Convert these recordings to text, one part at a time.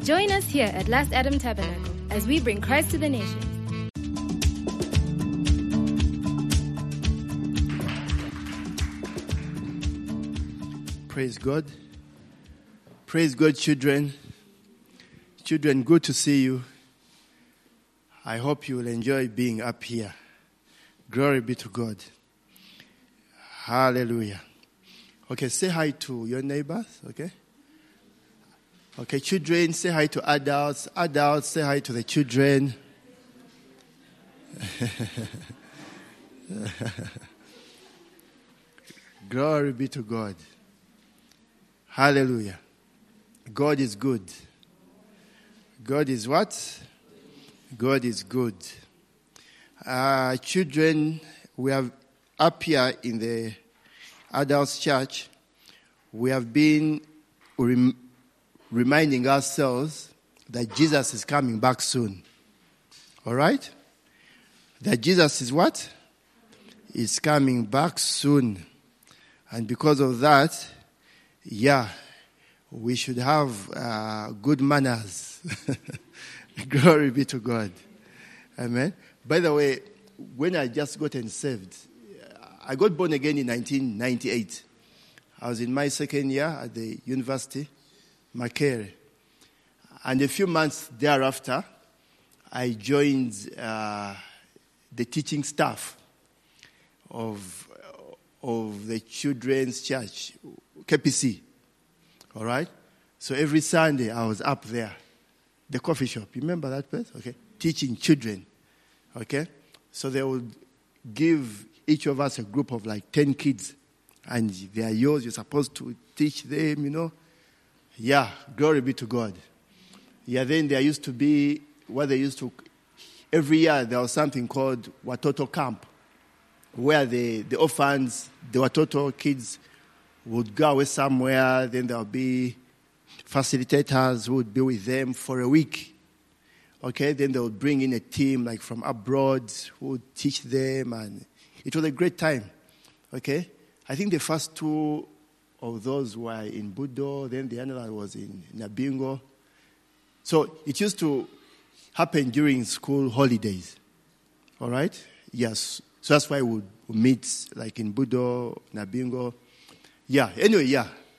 Join us here at Last Adam Tabernacle as we bring Christ to the nations. Praise God. Praise God, children. Children, good to see you. I hope you will enjoy being up here. Glory be to God. Hallelujah. Okay, say hi to your neighbors, okay? Okay, children, say hi to adults. Adults, say hi to the children. Glory be to God. Hallelujah. God is good. God is what? God is good. Children, we have up here in the adults church, we have been reminding ourselves that Jesus is coming back soon. All right? That Jesus is what? Is coming back soon. And because of that, we should have good manners. Glory be to God. Amen. By the way, when I just gotten saved, I got born again in 1998. I was in my second year at the university, Makerere. And a few months thereafter, I joined the teaching staff of the children's church, KPC. All right? So every Sunday, I was up there, the coffee shop. You remember that place? Okay. Teaching children. Okay? So they would give each of us a group of like 10 kids. And they are yours. You're supposed to teach them, you know. Yeah, glory be to God. Yeah, then there used to be, every year there was something called Watoto Camp, where the orphans, the Watoto kids would go away somewhere, then there would be facilitators who would be with them for a week. Okay, then they would bring in a team like from abroad who would teach them, and it was a great time. Okay, I think the first two of those were in Budo, then the other was in Nabingo. So it used to happen during school holidays. All right? Yes. So that's why we would meet like in Budo, Nabingo. Yeah. Anyway,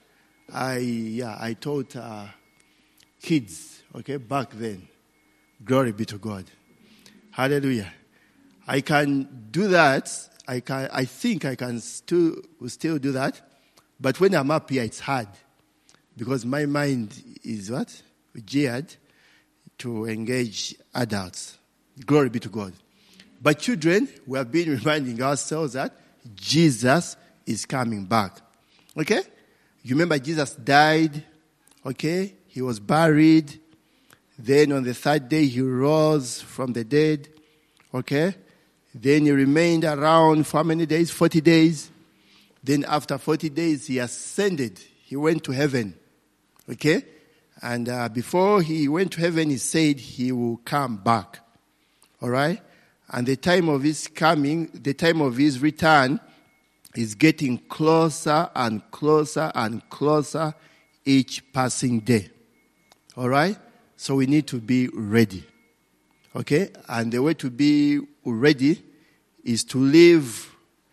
I taught kids, okay, back then. Glory be to God. Hallelujah. I can do that. I think I can still do that. But when I'm up here, it's hard. Because my mind is what? Geared to engage adults. Glory be to God. But children, we have been reminding ourselves that Jesus is coming back. Okay? You remember Jesus died. Okay? He was buried. Then on the third day, he rose from the dead. Okay? Then he remained around for how many days? 40 days. Then after 40 days, he ascended. He went to heaven. Okay? And before he went to heaven, he said he will come back. All right? And the time of his coming, the time of his return is getting closer and closer and closer each passing day. All right? So we need to be ready. Okay? And the way to be ready is to live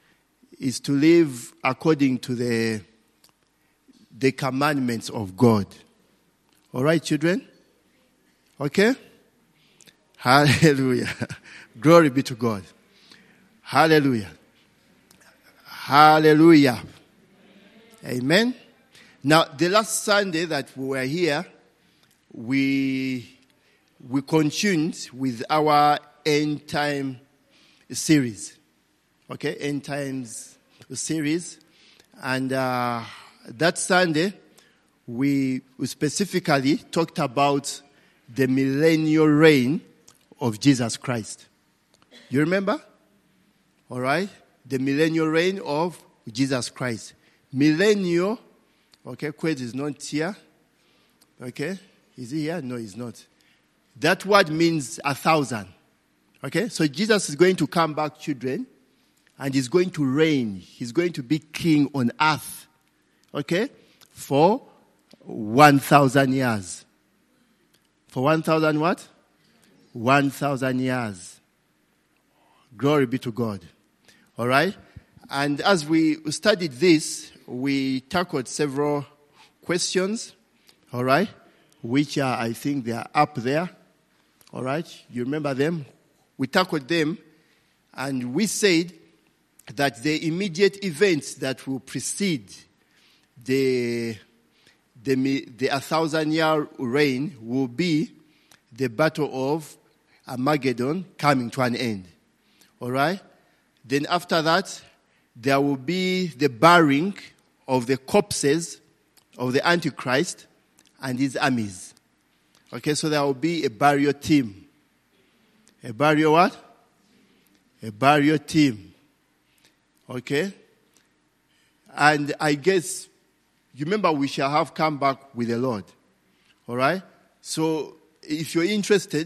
according to the commandments of God. All right, children? Okay? Hallelujah. Glory be to God. Hallelujah. Hallelujah. Amen. Now, the last Sunday that we were here, we continued with our end time series. Okay, end times series. And that Sunday, we specifically talked about the millennial reign of Jesus Christ. You remember? All right? The millennial reign of Jesus Christ. Millennial, okay, Qued is not here. Okay? Is he here? No, he's not. That word means 1,000. Okay? So Jesus is going to come back, children, and he's going to reign. He's going to be king on earth. Okay? For 1,000 years. For 1,000 what? 1,000 years. Glory be to God. All right? And as we studied this, we tackled several questions. All right? Which are, I think they are up there. All right? You remember them? We tackled them. And we said that the immediate events that will precede the 1,000-year reign will be the battle of Armageddon coming to an end. All right? Then after that, there will be the burying of the corpses of the Antichrist and his armies. Okay, so there will be a burial team. A burial what? A burial team. Okay? And I guess, you remember we shall have come back with the Lord. All right? So if you're interested,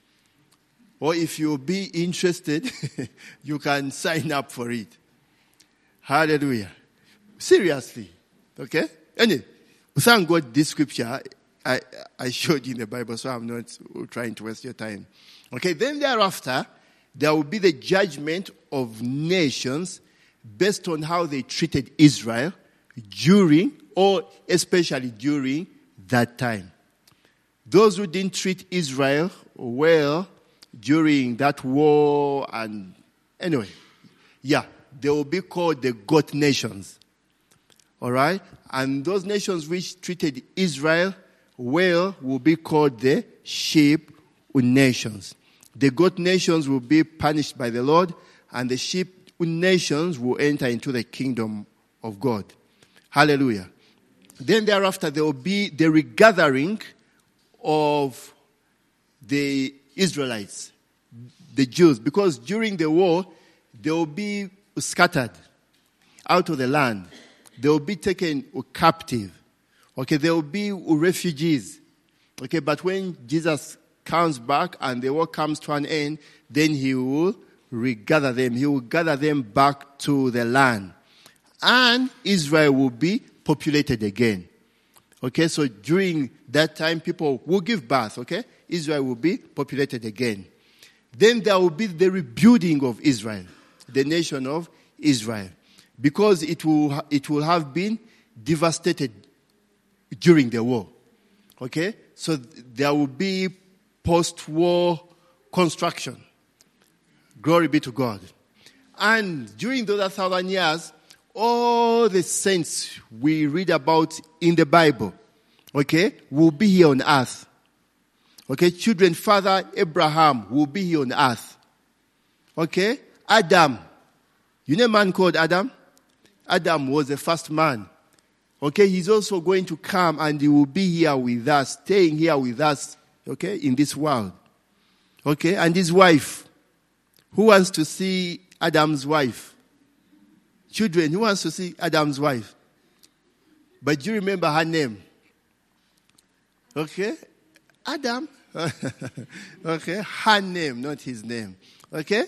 or if you'll be interested, you can sign up for it. Hallelujah. Seriously. Okay? Anyway, thank God this scripture I showed you in the Bible, so I'm not trying to waste your time. Okay, then thereafter, there will be the judgment of nations based on how they treated Israel during, or especially during that time. Those who didn't treat Israel well during that war, and anyway, they will be called the goat nations. All right? And those nations which treated Israel well will be called the sheep nations. The goat nations will be punished by the Lord, and the sheep nations will enter into the kingdom of God. Hallelujah. Then thereafter there will be the regathering of the Israelites, the Jews, because during the war they will be scattered out of the land. They will be taken captive. Okay, they will be refugees. Okay, but when Jesus comes back and the war comes to an end, then he will regather them. He will gather them back to the land. And Israel will be populated again. Okay, so during that time, people will give birth, okay? Israel will be populated again. Then there will be the rebuilding of Israel, the nation of Israel, because it will have been devastated during the war. Okay? So there will be post-war construction. Glory be to God. And during those 1,000 years, all the saints we read about in the Bible, okay, will be here on earth. Okay, children, father Abraham will be here on earth. Okay, Adam. You know a man called Adam? Adam was the first man. Okay, he's also going to come and he will be here with us, staying here with us, okay, in this world. Okay, and his wife. Who wants to see Adam's wife? Children, who wants to see Adam's wife? But do you remember her name? Okay, Adam. Okay, her name, not his name. Okay?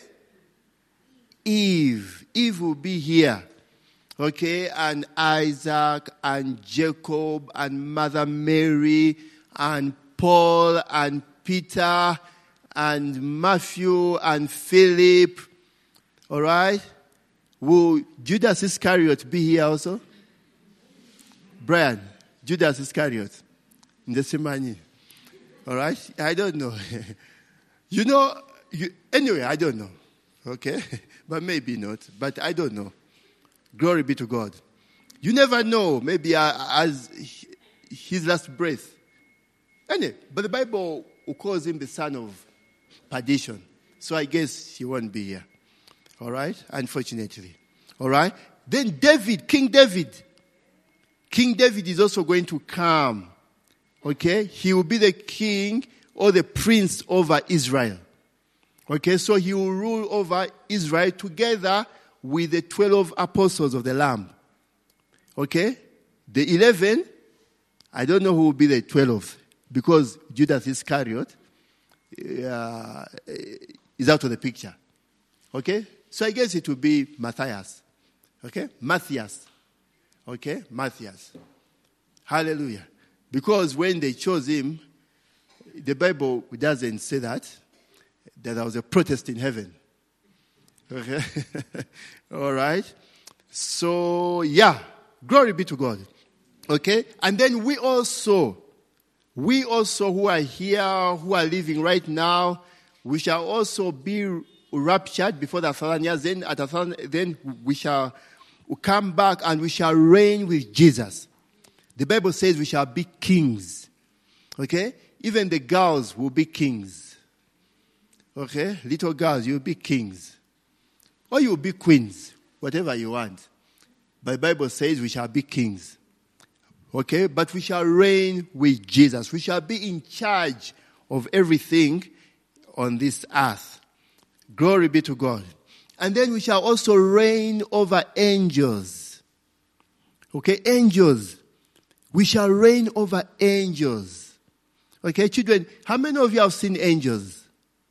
Eve. Eve will be here. Okay, and Isaac and Jacob and Mother Mary and Paul and Peter and Matthew and Philip. All right? Will Judas Iscariot be here also? Brian, Judas Iscariot. In the Semani. All right? I don't know. Anyway, I don't know. Okay? But maybe not. But I don't know. Glory be to God. You never know. Maybe as his last breath. Anyway, but the Bible calls him the son of perdition. So I guess he won't be here. All right? Unfortunately. All right? Then David, King David. King David is also going to come. Okay? He will be the king or the prince over Israel. Okay? So he will rule over Israel together with the 12 apostles of the Lamb. Okay? The 11, I don't know who will be the 12th because Judas Iscariot is out of the picture. Okay? So I guess it will be Matthias. Okay? Matthias. Okay? Matthias. Hallelujah. Because when they chose him, The Bible doesn't say that there was a protest in heaven. Okay? All right? So, yeah. Glory be to God. Okay? And then we also who are here, who are living right now, we shall also be raptured before the 1,000 years. Then we shall come back and we shall reign with Jesus. The Bible says we shall be kings. Okay? Even the girls will be kings. Okay? Little girls, you'll be kings. Or you'll be queens. Whatever you want. But the Bible says we shall be kings. Okay? But we shall reign with Jesus. We shall be in charge of everything on this earth. Glory be to God. And then we shall also reign over angels. Okay? Angels. We shall reign over angels. Okay, children, how many of you have seen angels?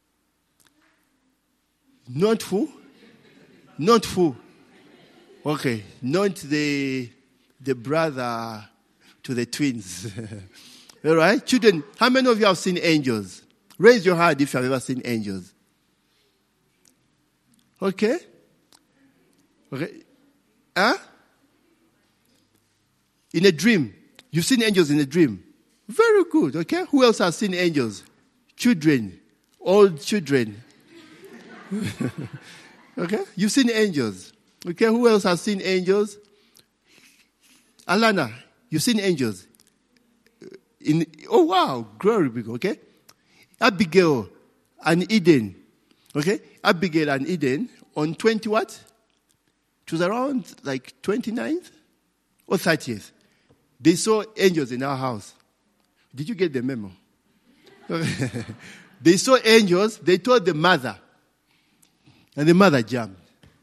Not who? Not who? Okay, not the brother to the twins. All right, children, how many of you have seen angels? Raise your hand if you have ever seen angels. Okay? Okay. Huh? In a dream. You've seen angels in a dream. Very good, okay? Who else has seen angels? Children. Old children. Okay? You've seen angels. Okay, who else has seen angels? Alana, you've seen angels. Oh wow, glory be God, okay? Abigail and Eden. Okay? Abigail and Eden on 20 what? It was around like 29th or 30th. They saw angels in our house. Did you get the memo? They saw angels. They told the mother. And the mother jumped.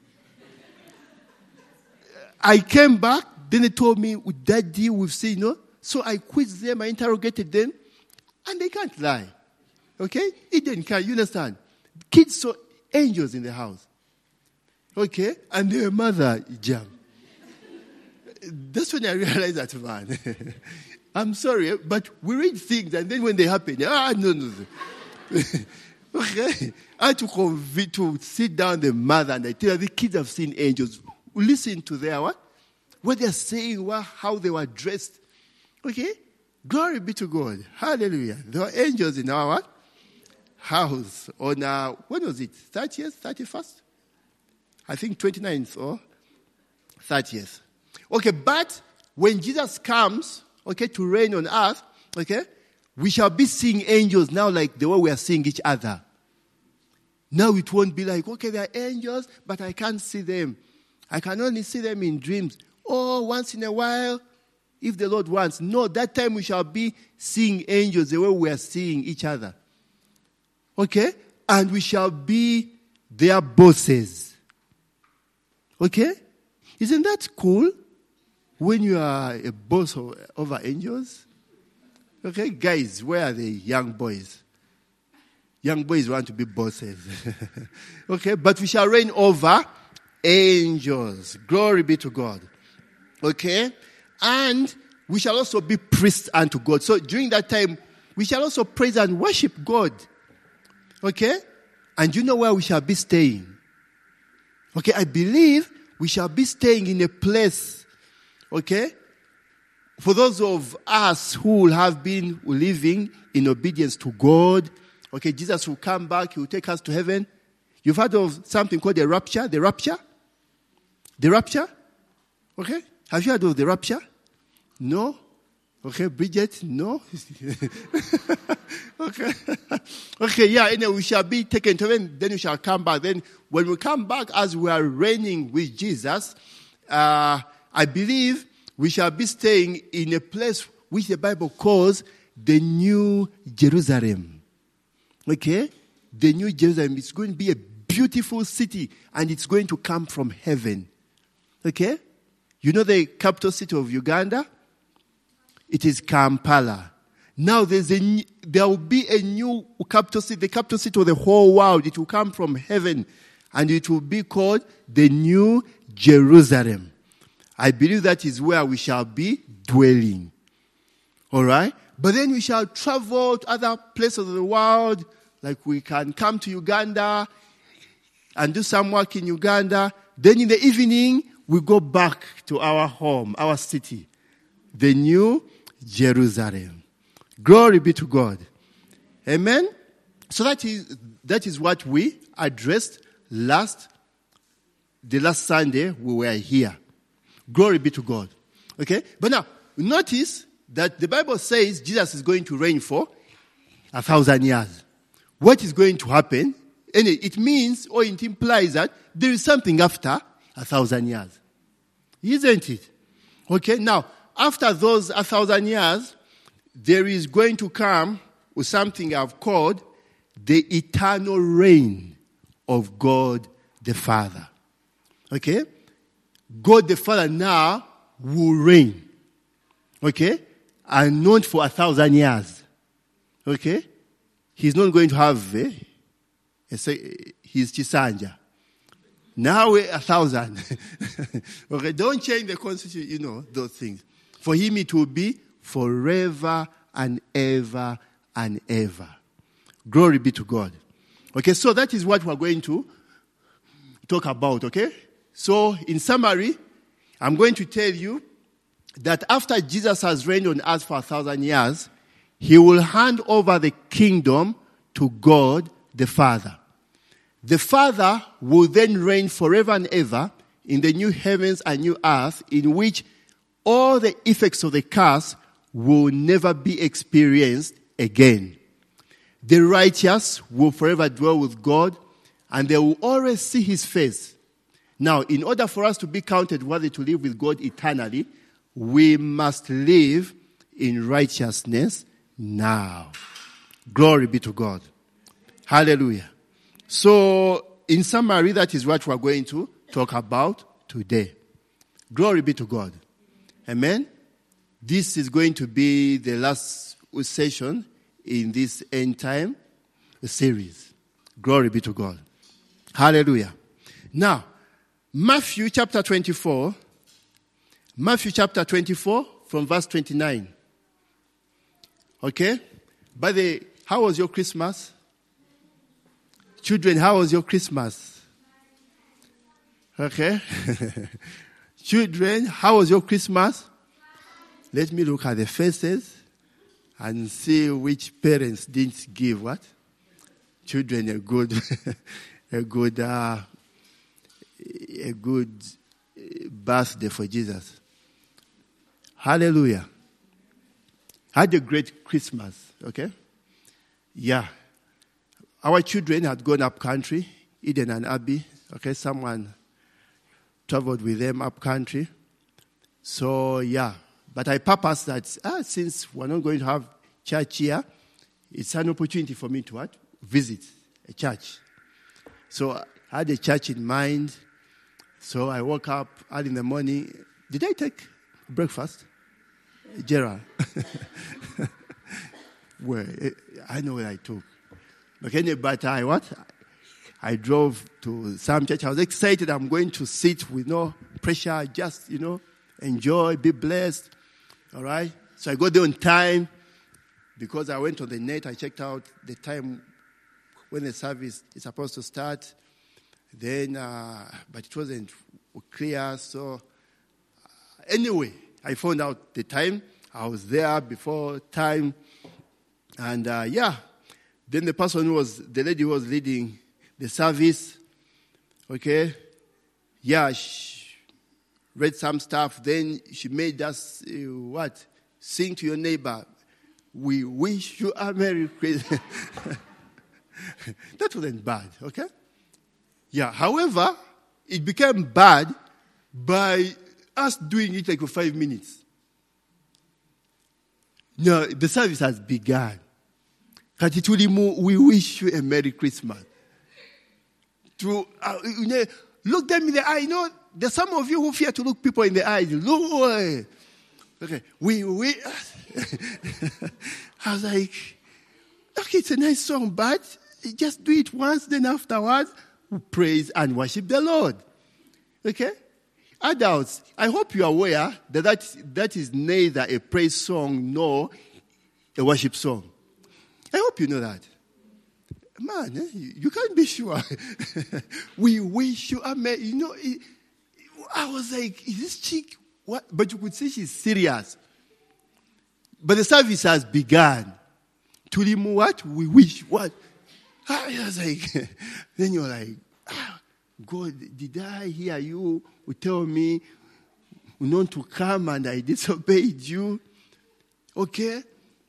I came back. Then they told me, Daddy, we've seen, So I quizzed them. I interrogated them. And they can't lie. Okay? Eden can't. You understand? Kids saw angels in the house. Okay? And their mother jumped. That's when I realized that, man. I'm sorry, but we read things, and then when they happen, no. Okay. I had to sit down the mother, and I tell her, the kids have seen angels. Listen to their what they're saying, how they were dressed. Okay? Glory be to God. Hallelujah. There were angels in our house on, when was it? 30th, 31st? I think 29th or 30th. Okay, but when Jesus comes, okay, to reign on earth, okay, we shall be seeing angels now like the way we are seeing each other. Now it won't be like, okay, they are angels, but I can't see them. I can only see them in dreams. Or once in a while, if the Lord wants. No, that time we shall be seeing angels the way we are seeing each other. Okay? And we shall be their bosses. Okay? Isn't that cool? When you are a boss over angels? Okay, guys, where are the young boys? Young boys want to be bosses. Okay, but we shall reign over angels. Glory be to God. Okay, and we shall also be priests unto God. So during that time, we shall also praise and worship God. Okay, and you know where we shall be staying? Okay, I believe we shall be staying in a place. Okay? For those of us who will have been living in obedience to God, okay, Jesus will come back, he will take us to heaven. You've heard of something called the rapture? The rapture? The rapture? Okay? Have you heard of the rapture? No? Okay, Bridget? No? Okay. Okay, yeah, anyway, we shall be taken to heaven, then we shall come back. Then when we come back as we are reigning with Jesus, I believe we shall be staying in a place which the Bible calls the New Jerusalem. Okay? The New Jerusalem is going to be a beautiful city and it's going to come from heaven. Okay? You know the capital city of Uganda? It is Kampala. Now there will be a new capital city, the capital city of the whole world. It will come from heaven and it will be called the New Jerusalem. I believe that is where we shall be dwelling. All right? but then we shall travel to other places of the world, like we can come to Uganda and do some work in Uganda. Then in the evening, we go back to our home, our city, the New Jerusalem. Glory be to God. Amen? So that is what we addressed the last Sunday we were here. Glory be to God. Okay? But now, notice that the Bible says Jesus is going to reign for 1,000 years. What is going to happen? And it means, or it implies that there is something after 1,000 years. Isn't it? Okay? Now, after those 1,000 years, there is going to come with something I've called the eternal reign of God the Father. Okay? God the Father now will reign. Okay? And not for 1,000 years. Okay? He's not going to have his Chisanja. Now we're 1,000. Okay? Don't change the constitution, those things. For him it will be forever and ever and ever. Glory be to God. Okay, so that is what we're going to talk about, okay? So, in summary, I'm going to tell you that after Jesus has reigned on earth for 1,000 years, he will hand over the kingdom to God the Father. The Father will then reign forever and ever in the new heavens and new earth, in which all the effects of the curse will never be experienced again. The righteous will forever dwell with God, and they will always see his face. Now, in order for us to be counted worthy to live with God eternally, we must live in righteousness now. Glory be to God. Hallelujah. So, in summary, that is what we're going to talk about today. Glory be to God. Amen. This is going to be the last session in this end time series. Glory be to God. Hallelujah. Now, Matthew chapter 24 from verse 29. Okay? How was your Christmas? Children, how was your Christmas? Okay? Children, how was your Christmas? Let me look at the faces and see which parents didn't give what? Children a good birthday for Jesus. Hallelujah. Had a great Christmas, okay? Yeah. Our children had gone up country, Eden and Abby, okay? Someone traveled with them up country. So, yeah. But I purpose that since we're not going to have church here, it's an opportunity for me to visit a church. So I had a church in mind. So I woke up early in the morning. Did I take breakfast? Gerald. Well, I know what I took. Okay, but I drove to some church. I was excited. I'm going to sit with no pressure. Just, enjoy, be blessed. All right? So I got there on time because I went on the net. I checked out the time when the service is supposed to start. Then, but it wasn't clear. So anyway, I found out the time. I was there before time. And then the lady who was leading the service, okay, she read some stuff. Then she made us, sing to your neighbor. We wish you a Merry Christmas. That wasn't bad, okay? Yeah, however, it became bad by us doing it like for 5 minutes. No, the service has begun. We wish you a Merry Christmas. Look them in the eye. There's some of you who fear to look people in the eyes. Look. Okay, I was like, okay, it's a nice song, but just do it once, then afterwards, we praise and worship the Lord. Okay? Adults, I hope you are aware that is neither a praise song nor a worship song. I hope you know that. Man, you can't be sure. We wish you, I was like, is this chick, what? But you could see she's serious. But the service has begun. To him, what? We wish, what? I was like, then you're like, God, did I hear you tell me not to come and I disobeyed you? Okay?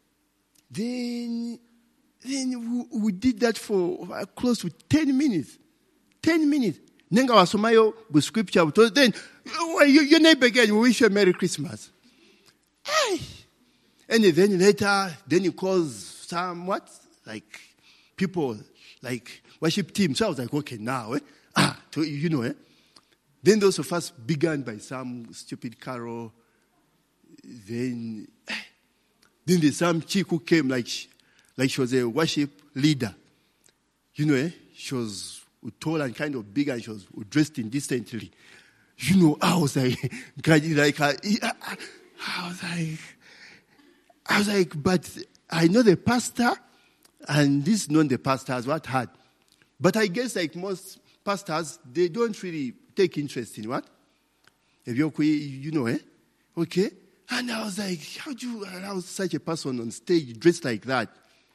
Then we did that for close to 10 minutes. 10 minutes. Then our Somayo with scripture. Then your neighbor again, we wish you a Merry Christmas. Hey. And then later, then he calls some what? Like people, like worship team. So I was like, okay, now, Then those of us began by some stupid carol. Then there's some chick who came like she was a worship leader. She was tall and kind of big and she was dressed indecently. I was like, I was like, but I know the pastor and this is not the pastor as what had. But I guess like most pastors, they don't really take interest in what? If you're, okay? And I was like, how do you allow such a person on stage dressed like that?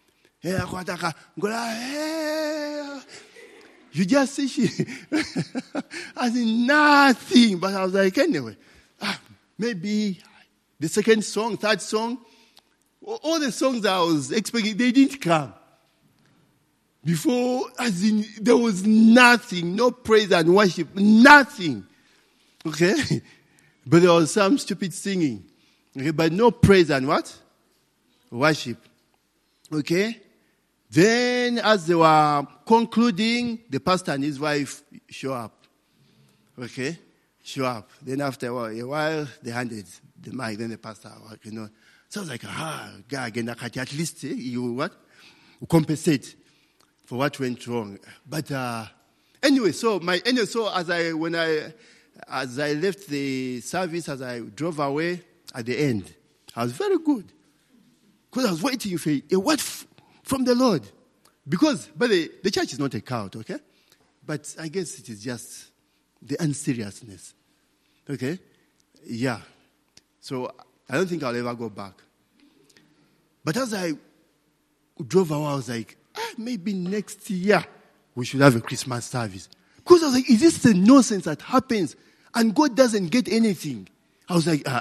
You just see she, as in nothing. But I was like, anyway, maybe the second song, third song, all the songs I was expecting, they didn't come. Before, as in, there was nothing, no praise and worship, nothing. Okay? But there was some stupid singing. Okay? But no praise and what? Worship. Okay? Then, as they were concluding, the pastor and his wife show up. Okay? Show up. Then after a while, they handed the mic. Then the pastor, So I was like, at least you what? Compensate for what went wrong. But anyway, so as I left the service, as I drove away at the end, I was very good. Because I was waiting for a word from the Lord. Because, but the church is not a cult, okay? But I guess it is just the unseriousness. Okay? Yeah. So I don't think I'll ever go back. But as I drove away, I was like, maybe next year we should have a Christmas service. Because I was like, is this the nonsense that happens and God doesn't get anything? I was like, no.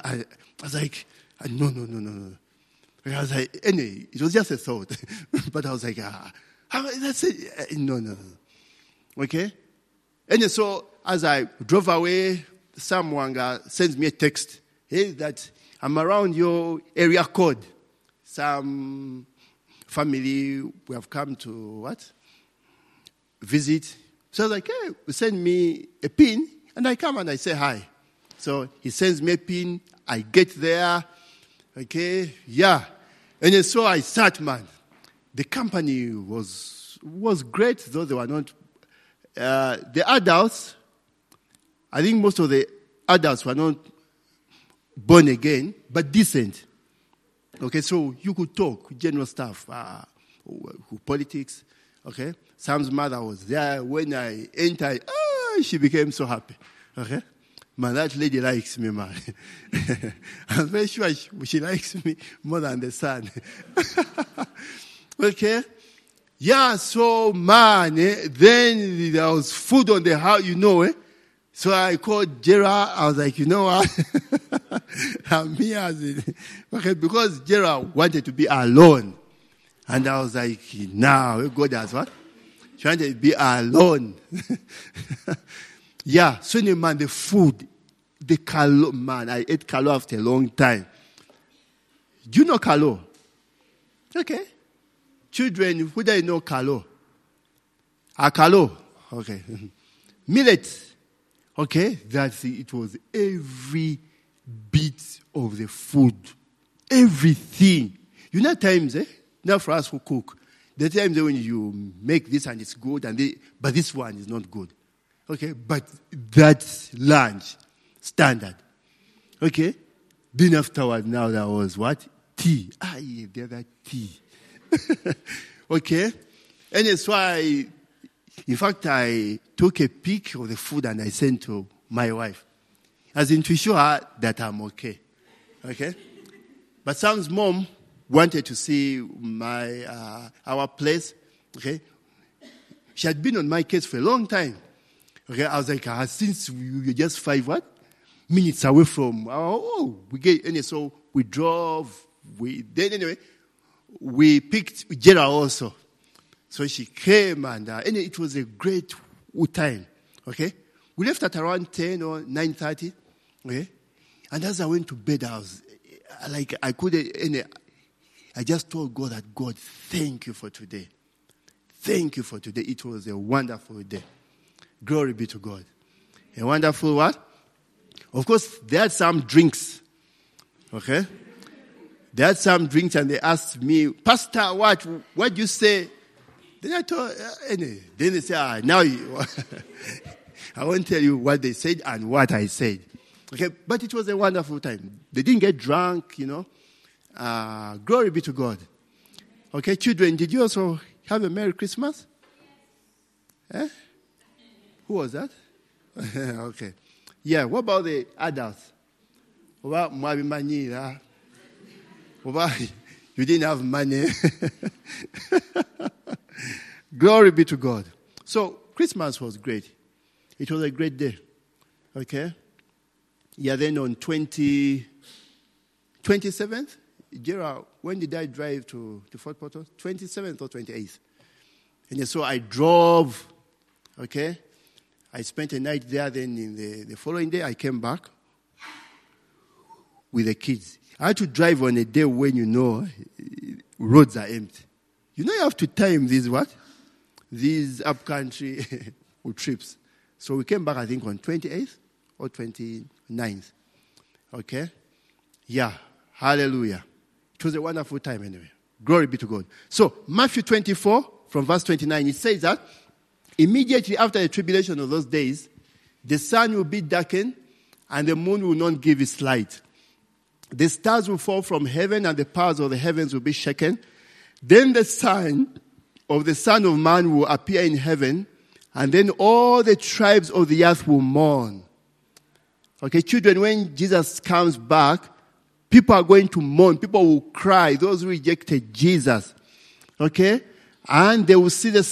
I was like, anyway, it was just a thought. But I was like, that's it. No. Okay? And so as I drove away, someone sends me a text. Hey, that I'm around your area code. Some family, we have come to visit. So I was like, hey, send me a pin. And I come and I say hi. So he sends me a pin. I get there. Okay, yeah. And so I start, man. The company was great, though they were not. The adults, I think most of the adults were not born again, but decent. Okay, so you could talk, general stuff, politics. Okay, Sam's mother was there. When I entered, she became so happy. Okay, man, that lady likes me, man. I'm very sure she likes me more than the son. Okay, yeah. So, man, then there was food on the house, So I called Gerald. I was like, you know what? I'm here. Okay, because Gerald wanted to be alone. And I was like, now, God has what? She wanted to be alone. Yeah, so man, the food, the kalo, man, I ate kalo after a long time. Do you know kalo? Okay. Children, who do you know kalo? Kalo. Okay. Millet. Okay, it was every bit of the food. Everything. Times, not for us who cook. The times when you make this and it's good, but this one is not good. Okay, but that's lunch, standard. Okay, then afterward, now there was what? tea. The other tea. Okay? And that's why, in fact, I took a pic of the food and I sent to my wife, as in to show her that I'm okay. Okay? But Sam's mom wanted to see our place. Okay? She had been on my case for a long time. Okay? I was like, since you're just 5 minutes away from, so we drove. We picked Gerald also. So she came and it was a great time. Okay? We left at around 10 or 9:30. Okay? And as I went to bed, I was like, I just told God that, God, thank you for today. Thank you for today. It was a wonderful day. Glory be to God. A wonderful what? Of course, there had some drinks. Okay? They had some drinks and they asked me, Pastor, what do you say? Then I told, then they say, now I won't tell you what they said and what I said. Okay, but it was a wonderful time. They didn't get drunk, Glory be to God. Okay, children, did you also have a Merry Christmas? Who was that? Okay. Yeah, what about the adults? What about money? You didn't have money. Glory be to God. So, Christmas was great. It was a great day. Okay? Yeah, then on 27th, Gerald, when did I drive to Fort Portal? 27th or 28th? And so I drove, okay? I spent a night there, then in the following day I came back with the kids. I had to drive on a day when roads are empty. You have to time these up-country trips. So we came back, I think, on 28th or 29th. Okay? Yeah. Hallelujah. It was a wonderful time anyway. Glory be to God. So, Matthew 24, from verse 29, it says that immediately after the tribulation of those days, the sun will be darkened and the moon will not give its light. The stars will fall from heaven and the powers of the heavens will be shaken. Then the sign of the Son of Man will appear in heaven, and then all the tribes of the earth will mourn. Okay, children, when Jesus comes back, people are going to mourn. People will cry. Those who rejected Jesus. Okay? And they will see the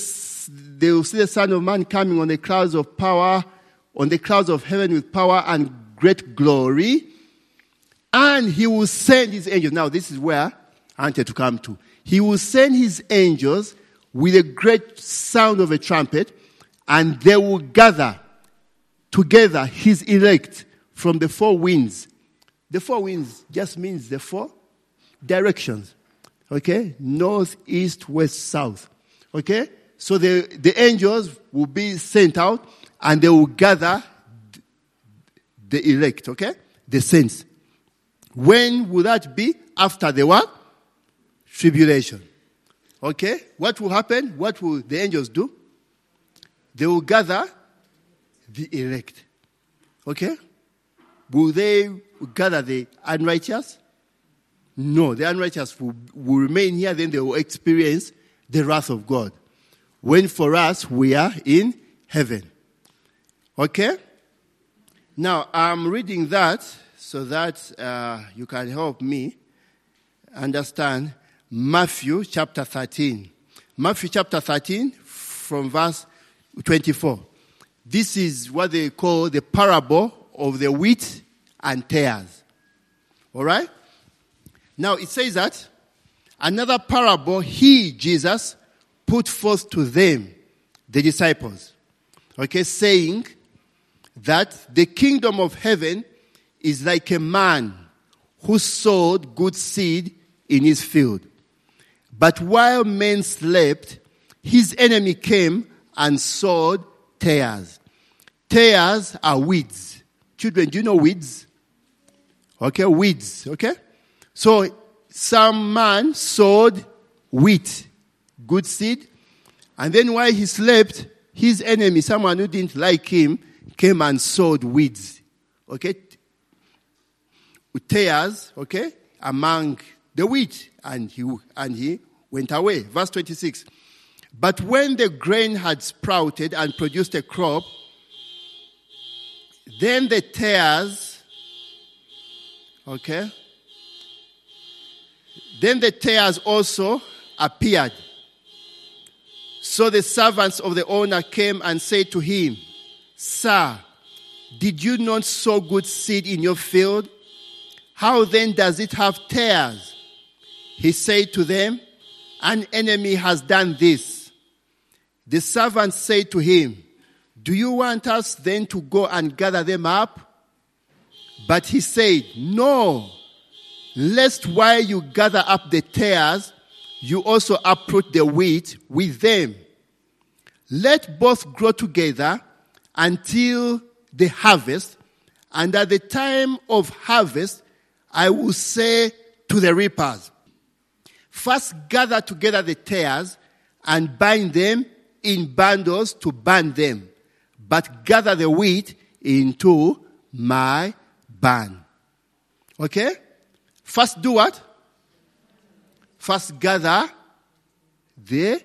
Son of Man coming on the clouds of power, on the clouds of heaven with power and great glory. And he will send his angels. Now, this is where I wanted to come to. He will send his angels with a great sound of a trumpet, and they will gather together his elect from the 4 winds. The 4 winds just means the 4 directions. Okay? North, east, west, south. Okay? So the angels will be sent out, and they will gather the elect. Okay? The saints. When will that be? After the what? Tribulation. Okay? What will happen? What will the angels do? They will gather the elect. Okay? Will they gather the unrighteous? No, the unrighteous will remain here, then they will experience the wrath of God. When for us, we are in heaven. Okay? Now, I'm reading that so that you can help me understand Matthew chapter 13. Matthew chapter 13 from verse 24. This is what they call the parable of the wheat and tares. All right? Now it says that another parable he, Jesus, put forth to them, the disciples. Okay, saying that the kingdom of heaven is like a man who sowed good seed in his field. But while men slept, his enemy came and sowed tares. Tares are weeds. Children, do you know weeds? Okay, weeds, okay? So, some man sowed wheat, good seed, and then while he slept, his enemy, someone who didn't like him, came and sowed weeds, okay? Tares, okay, among the wheat, and he went away. Verse 26. But when the grain had sprouted and produced a crop, then the tares, then the tares also appeared. So the servants of the owner came and said to him, Sir, did you not sow good seed in your field? How then does it have tares? He said to them, An enemy has done this. The servants said to him, Do you want us then to go and gather them up? But he said, No, lest while you gather up the tares, you also uproot the wheat with them. Let both grow together until the harvest, and at the time of harvest, I will say to the reapers, First gather together the tares and bind them in bundles to burn them, but gather the wheat into my barn. Okay? First do what? First gather the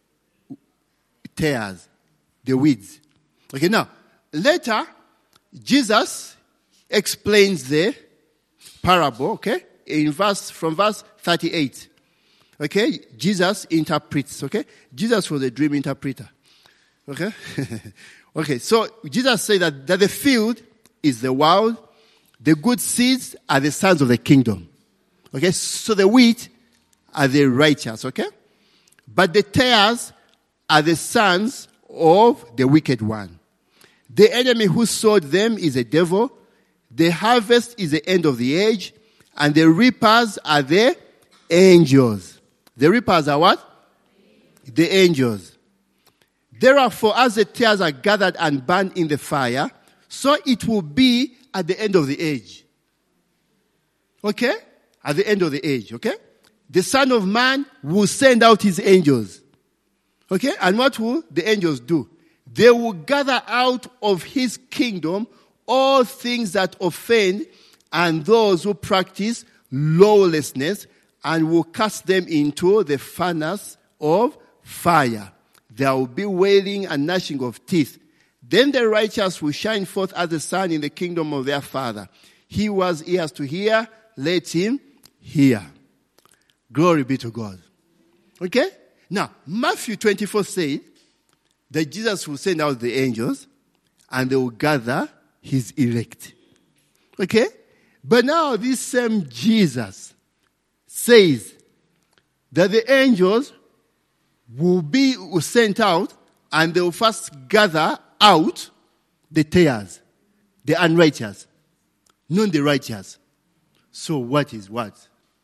tares, the weeds. Okay, now, later, Jesus explains the parable, okay, from verse 38. Okay, Jesus interprets, okay? Jesus was a dream interpreter. Okay? Okay, so Jesus said that the field is the world, the good seeds are the sons of the kingdom. Okay, so the wheat are the righteous, okay? But the tares are the sons of the wicked one. The enemy who sowed them is a devil. The harvest is the end of the age, and the reapers are the angels. The reapers are what? The angels. Therefore, as the tares are gathered and burned in the fire, so it will be at the end of the age. Okay? At the end of the age, okay? The Son of Man will send out his angels. Okay? And what will the angels do? They will gather out of his kingdom all things that offend and those who practice lawlessness, and will cast them into the furnace of fire. There will be wailing and gnashing of teeth. Then the righteous will shine forth as the sun in the kingdom of their Father. He who has ears to hear, let him hear. Glory be to God. Okay? Now, Matthew 24 said that Jesus will send out the angels and they will gather his elect. Okay? But now this same Jesus says that the angels will be sent out and they will first gather out the tares, the unrighteous, not the righteous. So what is what?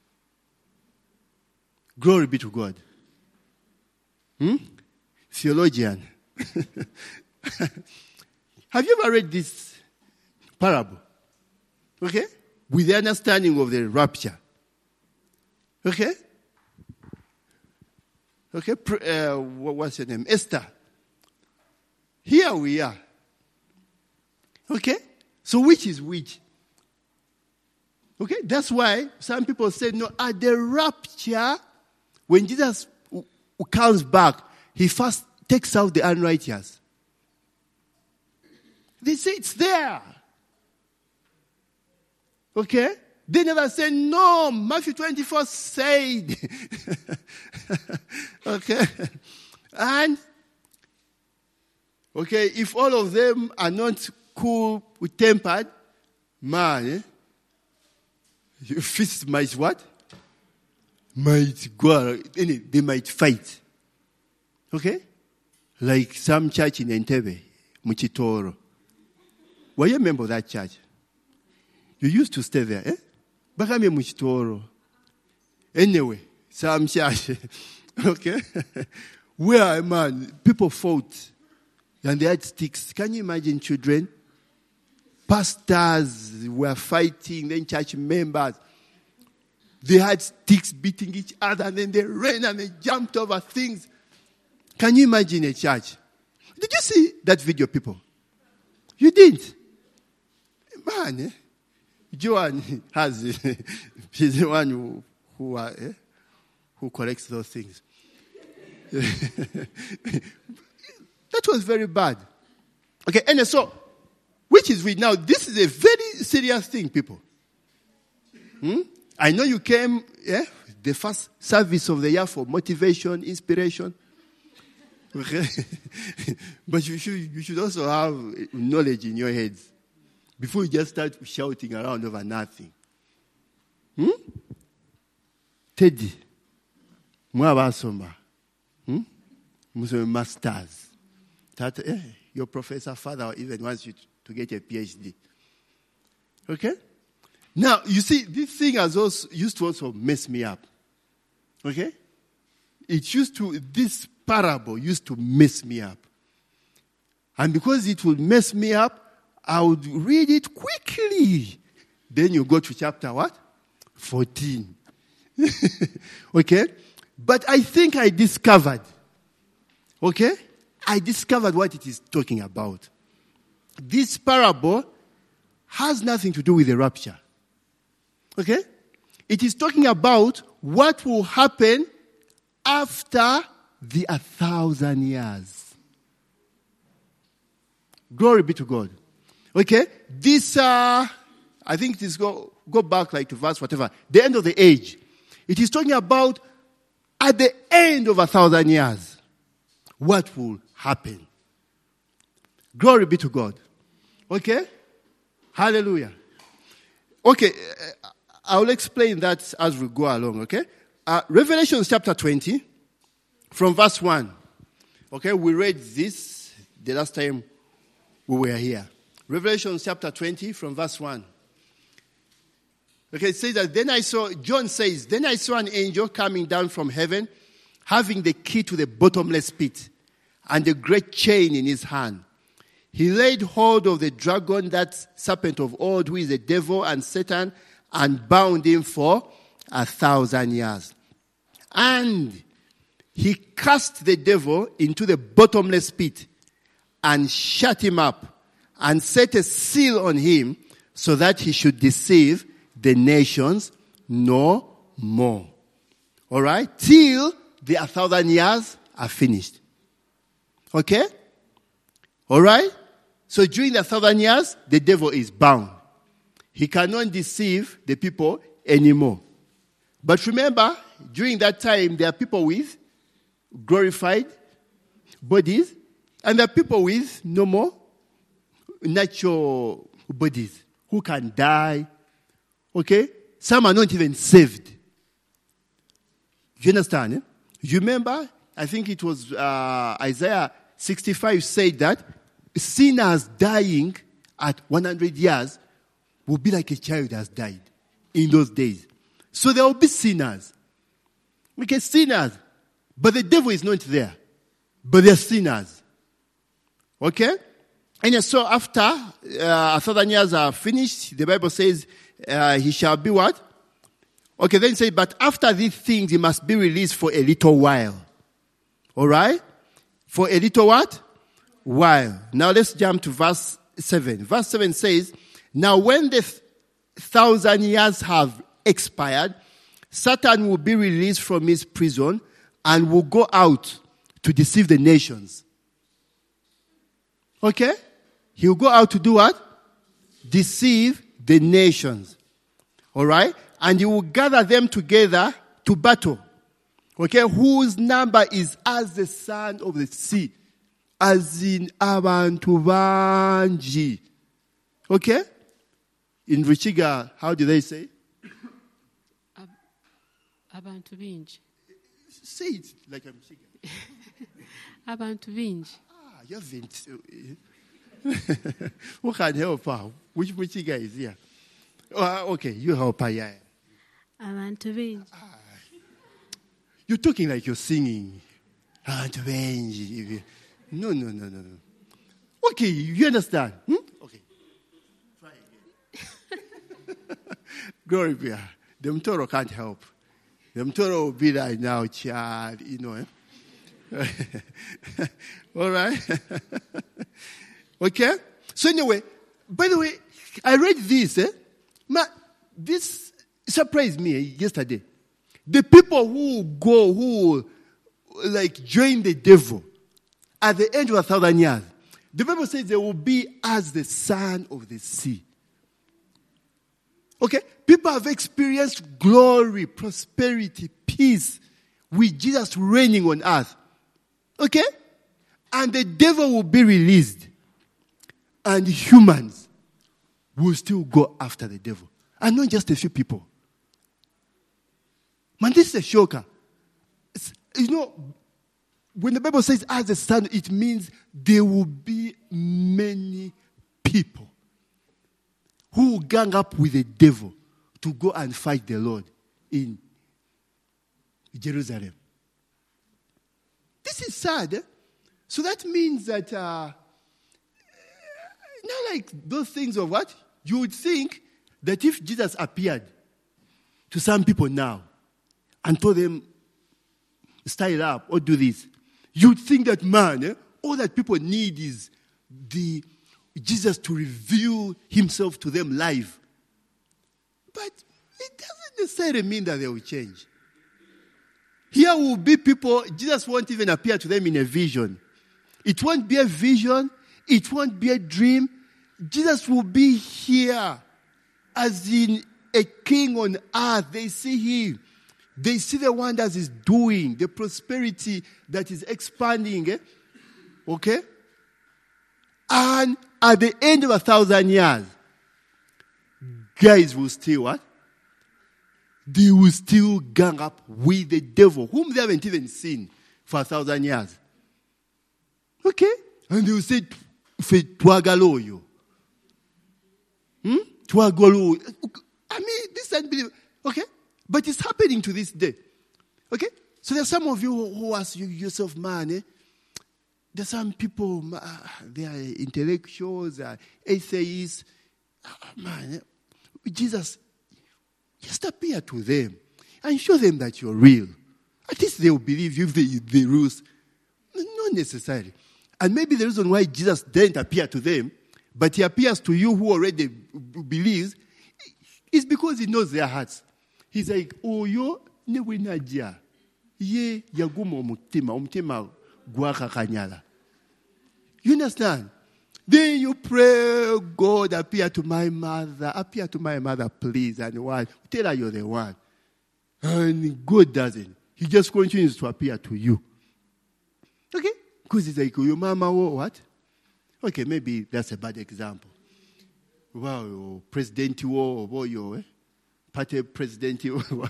Glory be to God. Theologian. Have you ever read this parable? Okay? With the understanding of the rapture. Okay? Okay? What's your name? Esther. Here we are. Okay? So which is which? Okay? That's why some people say, no, at the rapture, when Jesus comes back, he first takes out the unrighteous. They say it's there. Okay? They never say, no, Matthew 24 said. Okay? And, okay, if all of them are not cool with tempered, man, your fists might what? Might go, they might fight. Okay? Like some church in Entebbe, Muchitoro. Were you a member of that church? You used to stay there, eh? Bakame Muchitoro. Anyway, some church. Okay? Where, man, people fought. And they had sticks. Can you imagine children? Pastors were fighting, then church members. They had sticks beating each other, and then they ran and they jumped over things. Can you imagine a church? Did you see that video, people? You didn't? Man, Joanne has, she's the one who collects those things. That was very bad. Okay, and so, which is we now, this is a very serious thing, people. I know you came, the first service of the year for motivation, inspiration. Okay? But you should also have knowledge in your heads before you just start shouting around over nothing. Teddy, mwabasoma, masters. That your professor father even wants you to get a PhD. Okay? Now, you see, this thing used to also mess me up. Okay? This parable used to mess me up. And because it would mess me up, I would read it quickly. Then you go to chapter what? 14. Okay? But I think I discovered. Okay? I discovered what it is talking about. This parable has nothing to do with the rapture. Okay? It is talking about what will happen after the 1,000 years. Glory be to God. Okay? This, I think this go back like to verse whatever. The end of the age. It is talking about at the end of 1,000 years. What will happen? Glory be to God. Okay? Hallelujah. Okay, I will explain that as we go along, okay? Revelation chapter 20, from verse 1. Okay, we read this the last time we were here. Revelation chapter 20, from verse 1. Okay, it says that John says, then I saw an angel coming down from heaven, having the key to the bottomless pit, and a great chain in his hand. He laid hold of the dragon, that serpent of old, who is the devil and Satan, and bound him for 1,000 years. And he cast the devil into the bottomless pit and shut him up and set a seal on him so that he should deceive the nations no more. All right? Till the 1,000 years are finished. Okay? All right? So during the 1,000 years, the devil is bound. He cannot deceive the people anymore. But remember, during that time, there are people with glorified bodies, and there are people with no more natural bodies who can die. Okay? Some are not even saved. You understand? Eh? You remember, I think it was Isaiah 65 said that sinners dying at 100 years will be like a child has died in those days. So there will be sinners. Okay, sinners. But the devil is not there. But they're sinners. Okay? And so after 1,000 years are finished, the Bible says he shall be what? Okay, then it says, but after these things he must be released for a little while. Alright? For a little what? While. Now let's jump to verse 7. Verse 7 says, now when the 1,000 years have expired, Satan will be released from his prison and will go out to deceive the nations. Okay? He will go out to do what? Deceive the nations. Alright? And he will gather them together to battle. Okay? Whose number is as the sand of the sea. As in abantu banji. Okay? In Ruchiga, how do they say? Abantu binji. Say it like a Ruchiga. Abantu binji. You haven't. Who can help her? Which Ruchiga is here? Okay, you help her, yeah. Abantu binji. You're talking like you're singing. Abantu banji. No. Okay, you understand? Okay. Try again. Glory be. The Mtoro can't help. The Mtoro will be like now, child, you know. All right? Okay? So anyway, by the way, I read this. This surprised me yesterday. The people who go, who like join the devil at the end of 1,000 years, the Bible says they will be as the sand of the sea. Okay? People have experienced glory, prosperity, peace with Jesus reigning on earth. Okay? And the devil will be released. And humans will still go after the devil. And not just a few people. Man, this is a shocker. When the Bible says as the sun, it means there will be many people who will gang up with the devil to go and fight the Lord in Jerusalem. This is sad. Eh? So that means that, not like those things of what? You would think that if Jesus appeared to some people now and told them, style up or do this, you'd think that, man, all that people need is Jesus to reveal himself to them live. But it doesn't necessarily mean that they will change. Here will be people, Jesus won't even appear to them in a vision. It won't be a vision. It won't be a dream. Jesus will be here as in a king on earth. They see him. They see the wonders he's doing, the prosperity that is expanding. Okay? And at the end of 1,000 years, guys will still what? They will still gang up with the devil, whom they haven't even seen for 1,000 years. Okay? And they will say, Twagaloyo. Twagalo. I mean, this is unbelievable. Okay? But it's happening to this day. Okay? So there are some of you who ask yourself, man, there's some people, they are intellectuals, atheists. Man, Jesus, just appear to them and show them that you're real. At least they will believe you if the rules. Not necessarily. And maybe the reason why Jesus didn't appear to them, but he appears to you who already believes, is because he knows their hearts. He's like, oh, yo, ne winajia. Ye, yagumo umutima guaka kanyala. You understand? Then you pray, God, appear to my mother, please. And what? Tell her you're the one. And God doesn't. He just continues to appear to you. Okay? Because it's like, your mama, what? Okay, maybe that's a bad example. Wow, president, party president.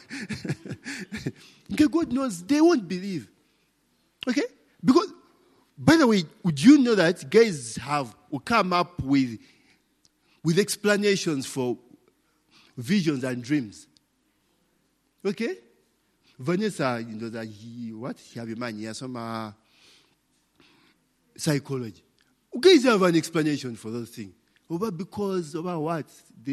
Okay, God knows they won't believe. Okay? Because, by the way, would you know that guys will come up with explanations for visions and dreams? Okay? Vanessa, you know that he have a man here, some psychology. Guys have an explanation for those things. Because about what?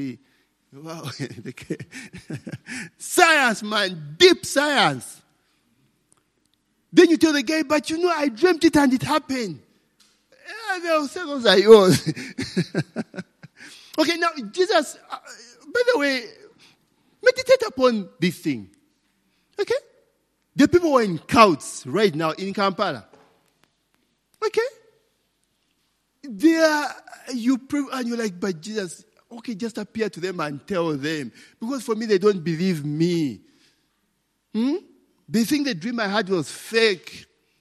Science, man, deep science. Then you tell the guy, but you know, I dreamt it and it happened. Yeah, they'll say those are yours. Okay, now, Jesus, by the way, meditate upon this thing. Okay? The people were in cults right now in Kampala. Okay? You pray and you're like, but Jesus, okay, just appear to them and tell them. Because for me, they don't believe me. They think the dream I had was fake.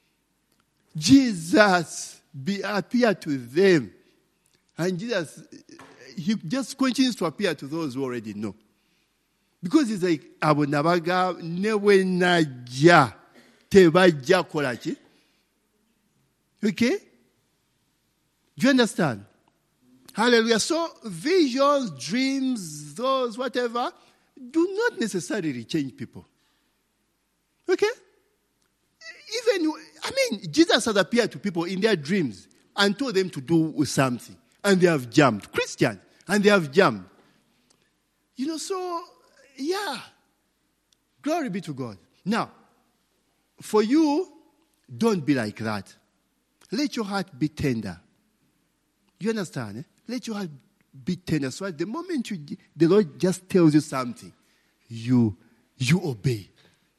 Jesus, appear to them. And Jesus, he just continues to appear to those who already know. Because he's like, Abu Nabaga, newe naja, tebaja kolachi. Okay? Do you understand? Hallelujah. So, visions, dreams, those, whatever, do not necessarily change people. Okay? Jesus has appeared to people in their dreams and told them to do something. And they have jumped. Christians. And they have jumped. So, yeah. Glory be to God. Now, for you, don't be like that. Let your heart be tender. You understand? Let your heart be tender. So at the moment the Lord just tells you something, you obey.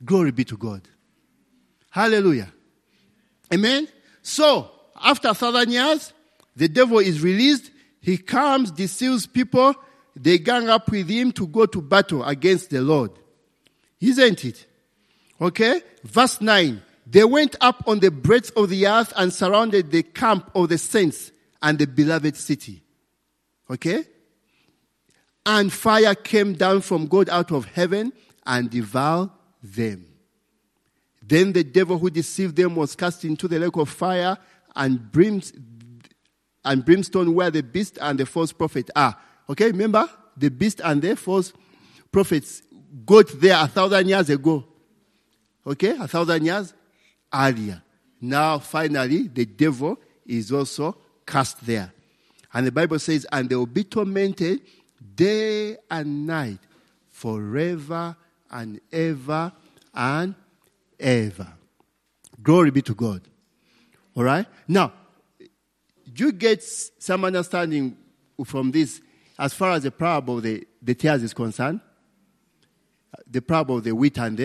Glory be to God. Hallelujah. Amen. So, after 1,000 years, the devil is released. He comes, deceives people. They gang up with him to go to battle against the Lord. Isn't it? Okay. Verse 9. They went up on the breadth of the earth and surrounded the camp of the saints and the beloved city. Okay. And fire came down from God out of heaven and devoured them. Then the devil who deceived them was cast into the lake of fire and brimstone where the beast and the false prophet are. Okay, remember? The beast and the false prophets got there 1,000 years ago. Okay, 1,000 years earlier. Now, finally, the devil is also cast there. And the Bible says, and they will be tormented day and night forever and ever and ever. Glory be to God. All right? Now, you get some understanding from this as far as the parable of the tares is concerned. The parable of the wheat and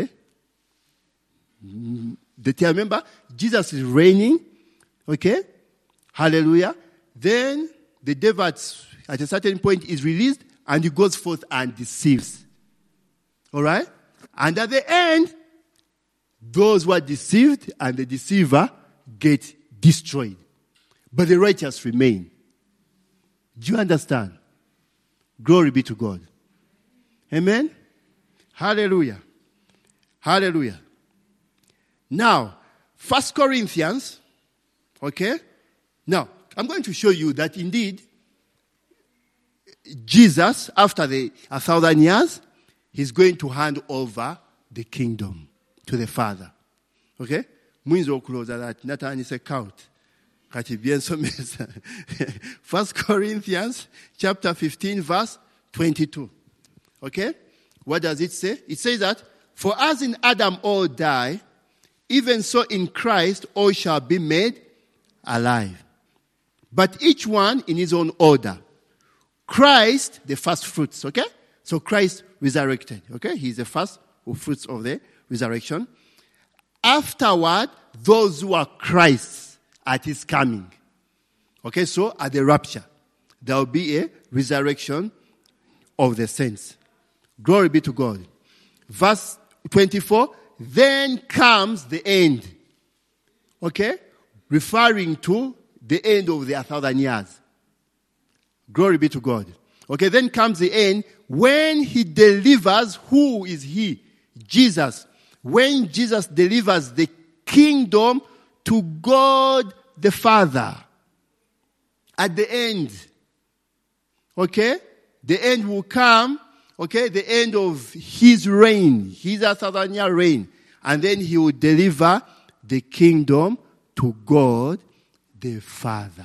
the tare. Remember, Jesus is reigning. Okay? Hallelujah. Then the devil at a certain point is released and he goes forth and deceives. All right? And at the end, those who are deceived and the deceiver get destroyed. But the righteous remain. Do you understand? Glory be to God. Amen? Hallelujah. Hallelujah. Now, 1 Corinthians, okay? Now, I'm going to show you that indeed, Jesus, after 1,000 years, he's going to hand over the kingdom to the Father. Okay? Mwinzo okuloza that natandise count. Kati bien somesa. 1 Corinthians chapter 15 verse 22. Okay? What does it say? It says that, for as in Adam all die, even so in Christ all shall be made alive. But each one in his own order. Christ, the first fruits, okay? So Christ resurrected, okay? He's the first fruits of the resurrection. Afterward, those who are Christ's at his coming. Okay, so at the rapture, there will be a resurrection of the saints. Glory be to God. Verse 24, then comes the end. Okay? Referring to the end of the 1,000 years. Glory be to God. Okay, then comes the end when he delivers, who is he? Jesus. When Jesus delivers the kingdom to God the Father. At the end. Okay? The end will come. Okay? The end of his reign. His 1,000-year reign. And then he will deliver the kingdom to God the Father.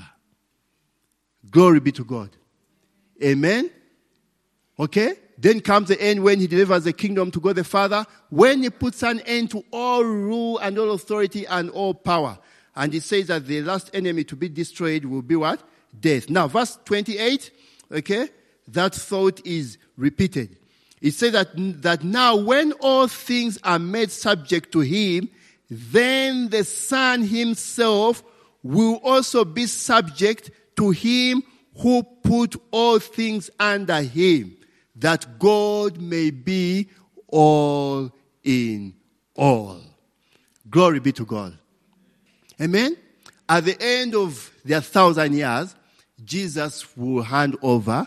Glory be to God. Amen? Okay? Then comes the end when he delivers the kingdom to God the Father, when he puts an end to all rule and all authority and all power. And he says that the last enemy to be destroyed will be what? Death. Now, verse 28, okay, that thought is repeated. It says that now when all things are made subject to him, then the Son himself will also be subject to him who put all things under him, that God may be all in all. Glory be to God. Amen? At the end of their 1,000 years, Jesus will hand over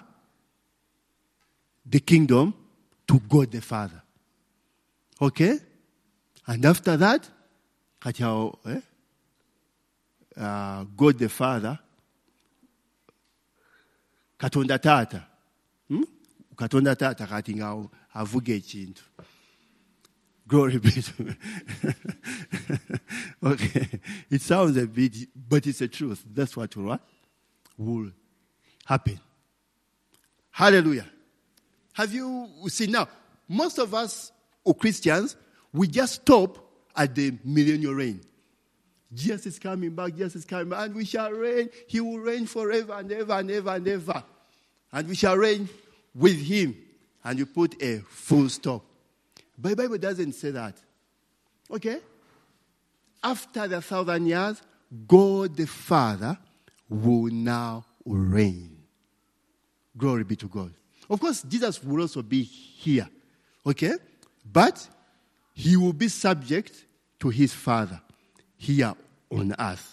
the kingdom to God the Father. Okay? And after that, God the Father, Katonda Tata, Katonda Tata kati nga avuga ekintu. Glory be to okay. It sounds a bit, but it's the truth. That's what will happen. Hallelujah. Have you seen now? Most of us, or Christians, we just stop at the millennial reign. Jesus is coming back, Jesus is coming back, and we shall reign. He will reign forever and ever and ever and ever. And we shall reign with him. And you put a full stop. But the Bible doesn't say that. Okay? After the 1,000 years, God the Father will now reign. Glory be to God. Of course, Jesus will also be here. Okay? But he will be subject to his Father here on earth.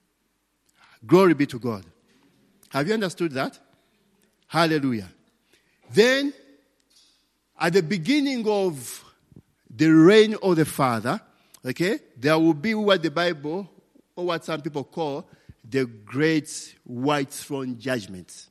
Glory be to God. Have you understood that? Hallelujah. Then, at the beginning of the reign of the Father, okay, there will be what the Bible, or what some people call, the great white throne judgment.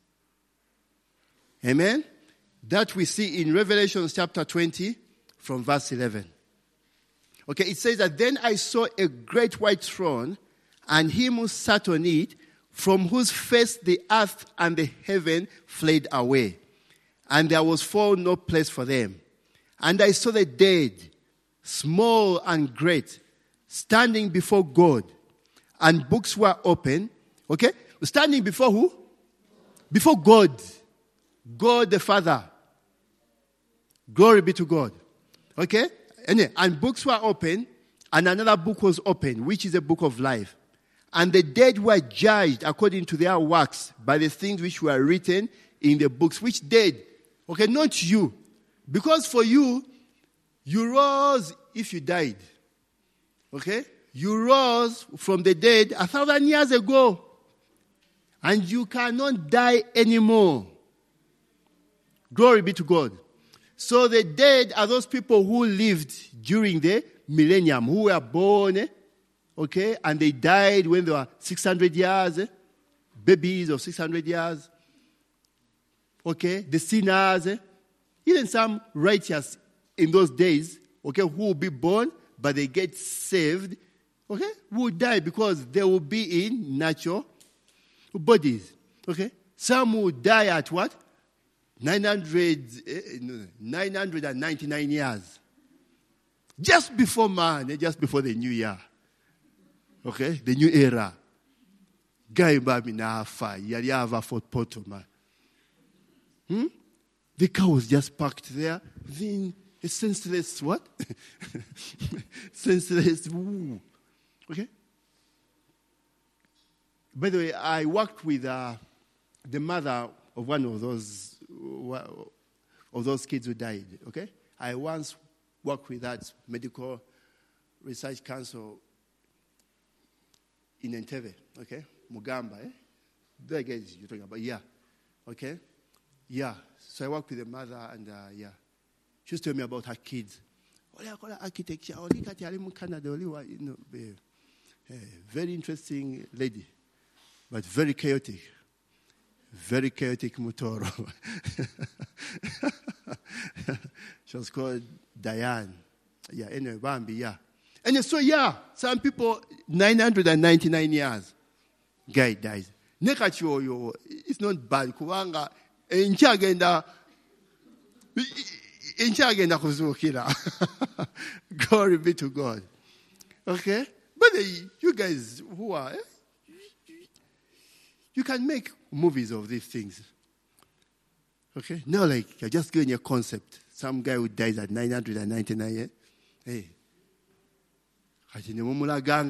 Amen? That we see in Revelation chapter 20 from verse 11. Okay, it says that then I saw a great white throne and him who sat on it, from whose face the earth and the heaven fled away. And there was found no place for them. And I saw the dead, small and great, standing before God. And books were open. Okay? Standing before who? Before God. God the Father. Glory be to God. Okay? And books were open. And another book was open, which is a book of life. And the dead were judged according to their works by the things which were written in the books. Which dead? Okay, not you. Because for you, you rose if you died. Okay? You rose from the dead 1,000 years ago. And you cannot die anymore. Glory be to God. So the dead are those people who lived during the millennium, who were born, okay, and they died when they were 600 years, babies of 600 years, okay, the sinners, even some righteous in those days, okay, who will be born, but they get saved, okay, will die because they will be in natural bodies, okay. Some will die at what? 999 years. Just before man, just before the new year. Okay, the new era. Guy babi na afa, yali ava Fort Portoma. The car was just parked there. Then a senseless what? Senseless woo. Okay. By the way, I worked with the mother of one of those kids who died. Okay, I once worked with that medical research council in Entebbe, okay? Mugamba, eh? The guys you're talking about, yeah. Okay? Yeah. So I worked with the mother and, yeah. She was telling me about her kids. Architecture, very interesting lady, but very chaotic. Very chaotic Mutoro. She was called Diane. Yeah, anyway, Bambi, yeah. And so, yeah, some people, 999 years, guy dies. Nekacho, it's not bad. Kuwanga, enchagenda kuzukira. Glory be to God. Okay? But you guys who are, you can make movies of these things. Okay? Not like you're just giving a concept. Some guy who dies at 999 years. Hey. Then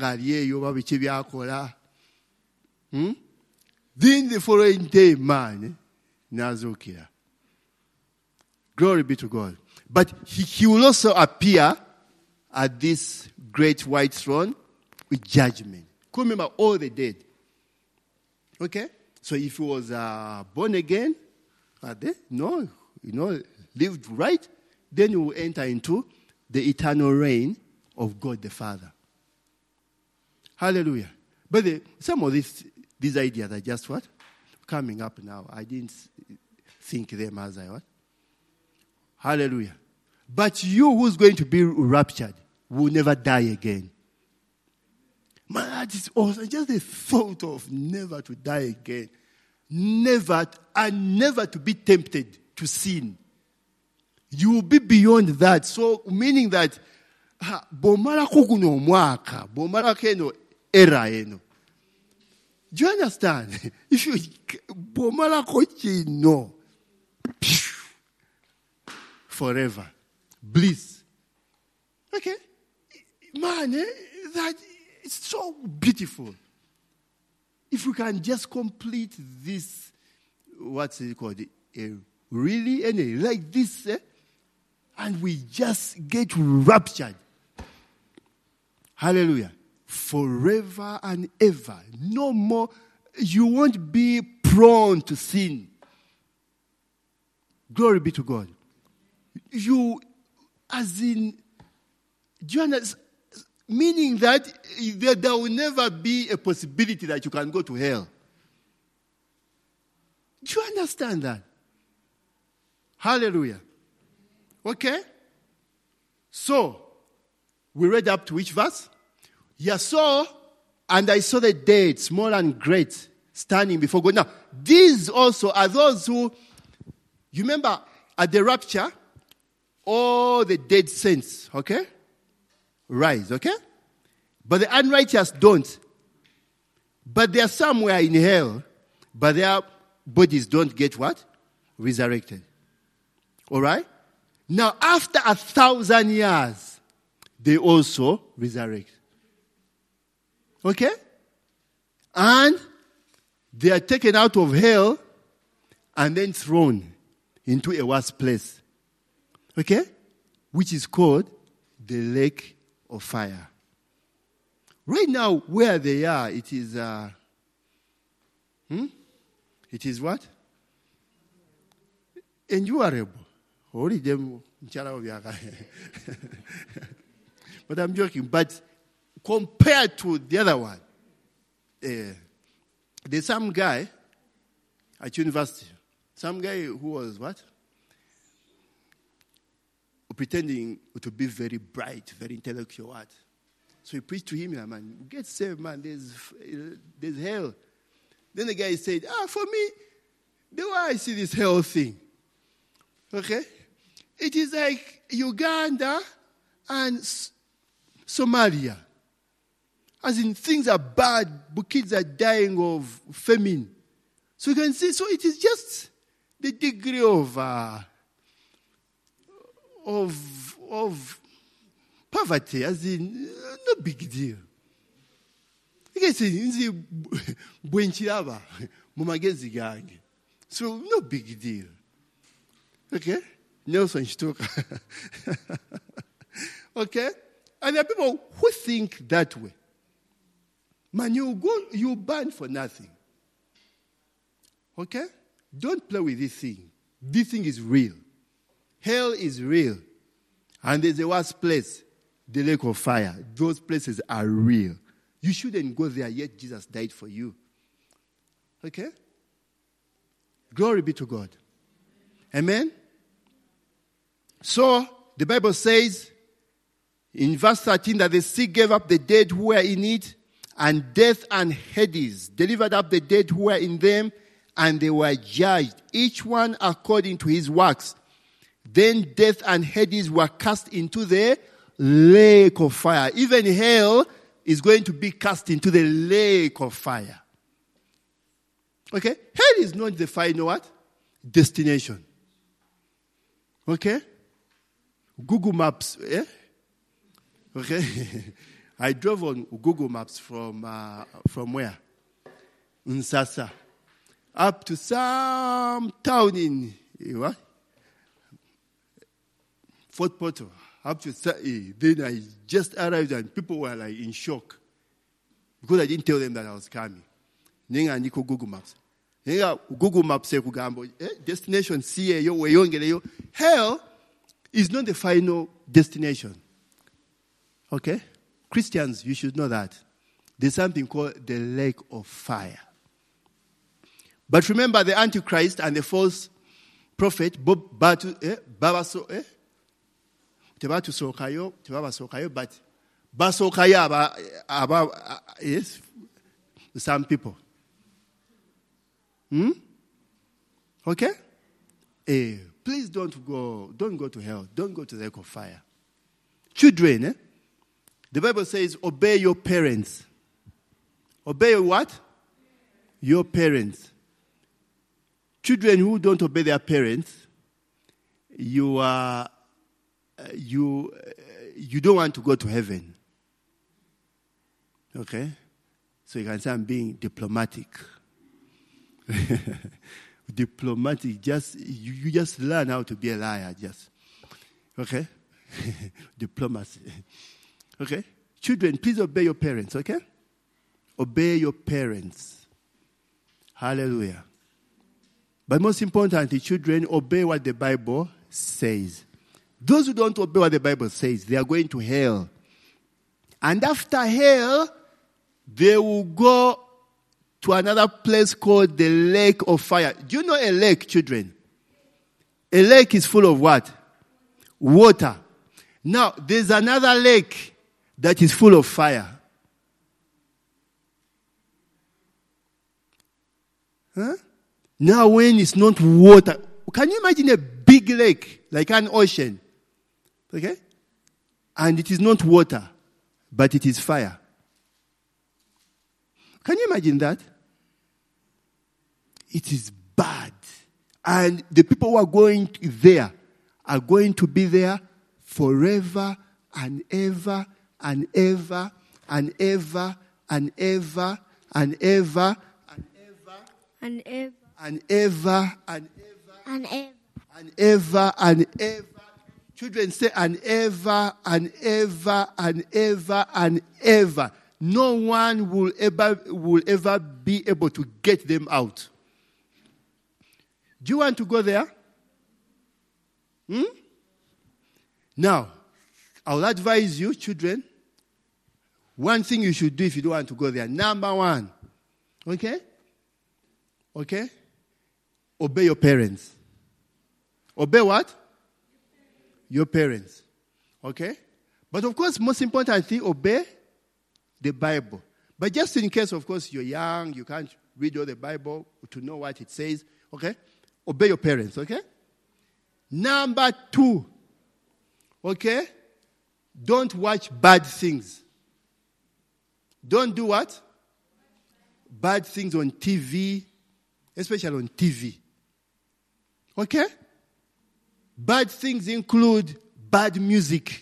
the following day, man, Nazokira. Glory be to God. But he will also appear at this great white throne with judgment. Remember all the dead. Okay? So if he was born again, lived right, then he will enter into the eternal reign of God the Father. Hallelujah. But some of these ideas are just what? Coming up now. I didn't think them as I what? Hallelujah. But you who's going to be raptured will never die again. Man, that is awesome. Just the thought of never to die again. Never to be tempted to sin. You will be beyond that. So, meaning that bomara kuguno mwaka, bomara keno era eno. Do you understand? If you bomara kochi no, forever, bliss. Okay, Man, that it's so beautiful. If we can just complete this, what's it called? Really, like this, and we just get raptured. Hallelujah. Forever and ever. No more. You won't be prone to sin. Glory be to God. You, as in, do you understand? Meaning that there will never be a possibility that you can go to hell. Do you understand that? Hallelujah. Okay? So, we read up to which verse? And I saw the dead, small and great, standing before God. Now, these also are those who, you remember, at the rapture, all the dead saints, okay, rise, okay? But the unrighteous don't. But they are somewhere in hell, but their bodies don't get what? Resurrected. All right? Now, after 1,000 years, they also resurrect. Okay? And they are taken out of hell and then thrown into a worse place. Okay? Which is called the lake of fire. Right now, where they are, it is, it is what? Endurable. But I'm joking. But compared to the other one, there's some guy at university, some guy who was what? Pretending to be very bright, very intellectual. What? So he preached to him, man, get saved, man, there's hell. Then the guy said, for me, the way I see this hell thing, okay, it is like Uganda and Somalia. As in, things are bad, but kids are dying of famine. So you can see, so it is just the degree of poverty, as in, no big deal. You can see, so no big deal. Okay? Nelson Stoker. Okay? And there are people who think that way. Man, you burn for nothing. Okay? Don't play with this thing. This thing is real. Hell is real. And there's a worse place, the lake of fire. Those places are real. You shouldn't go there, yet Jesus died for you. Okay? Glory be to God. Amen? So, the Bible says in verse 13 that the sea gave up the dead who were in it, and death and Hades delivered up the dead who were in them, and they were judged, each one according to his works. Then death and Hades were cast into the lake of fire. Even hell is going to be cast into the lake of fire. Okay? Hell is not the final what? Destination. Okay? Google Maps, Okay? I drove on Google Maps from where? Nsasa. Up to some town in what? Fort Portal. Up to then I just arrived and people were like in shock because I didn't tell them that I was coming. Nenga niko Google Maps. Nenga Google Maps say kugambo destination siye yo weyongere yo. Hell is not the final destination. Okay? Christians, you should know that. There's something called the lake of fire. But remember the Antichrist and the false prophet, tebasokayo, but basokayo yes, some people. Okay? Please don't go to hell. Don't go to the lake of fire. Children, the Bible says, obey your parents. Obey what? Your parents. Children who don't obey their parents, you don't want to go to heaven. Okay? So you can say I'm being diplomatic. Diplomatic, you just learn how to be a liar, just. Okay? Diplomacy. Okay? Children, please obey your parents, okay? Obey your parents. Hallelujah. But most importantly, children, obey what the Bible says. Those who don't obey what the Bible says, they are going to hell. And after hell, they will go to another place called the lake of fire. Do you know a lake, children? A lake is full of what? Water. Now, there's another lake that is full of fire. Huh? Now, when it's not water, can you imagine a big lake, like an ocean? Okay? And it is not water, but it is fire. Can you imagine that? It is bad. And the people who are going there are going to be there forever and ever and ever and ever and ever and ever and ever and ever and ever and ever and ever and ever. Children say and ever and ever and ever and ever. No one will ever be able to get them out. Do you want to go there? Now, I'll advise you, children, one thing you should do if you don't want to go there. Number one, okay? Okay? Obey your parents. Obey what? Your parents. Okay? But of course, most importantly, obey the Bible. But just in case, of course, you're young, you can't read all the Bible to know what it says, okay? Obey your parents, okay? Number two, okay? Don't watch bad things. Don't do what? Bad things on TV, especially on TV. Okay? Bad things include bad music.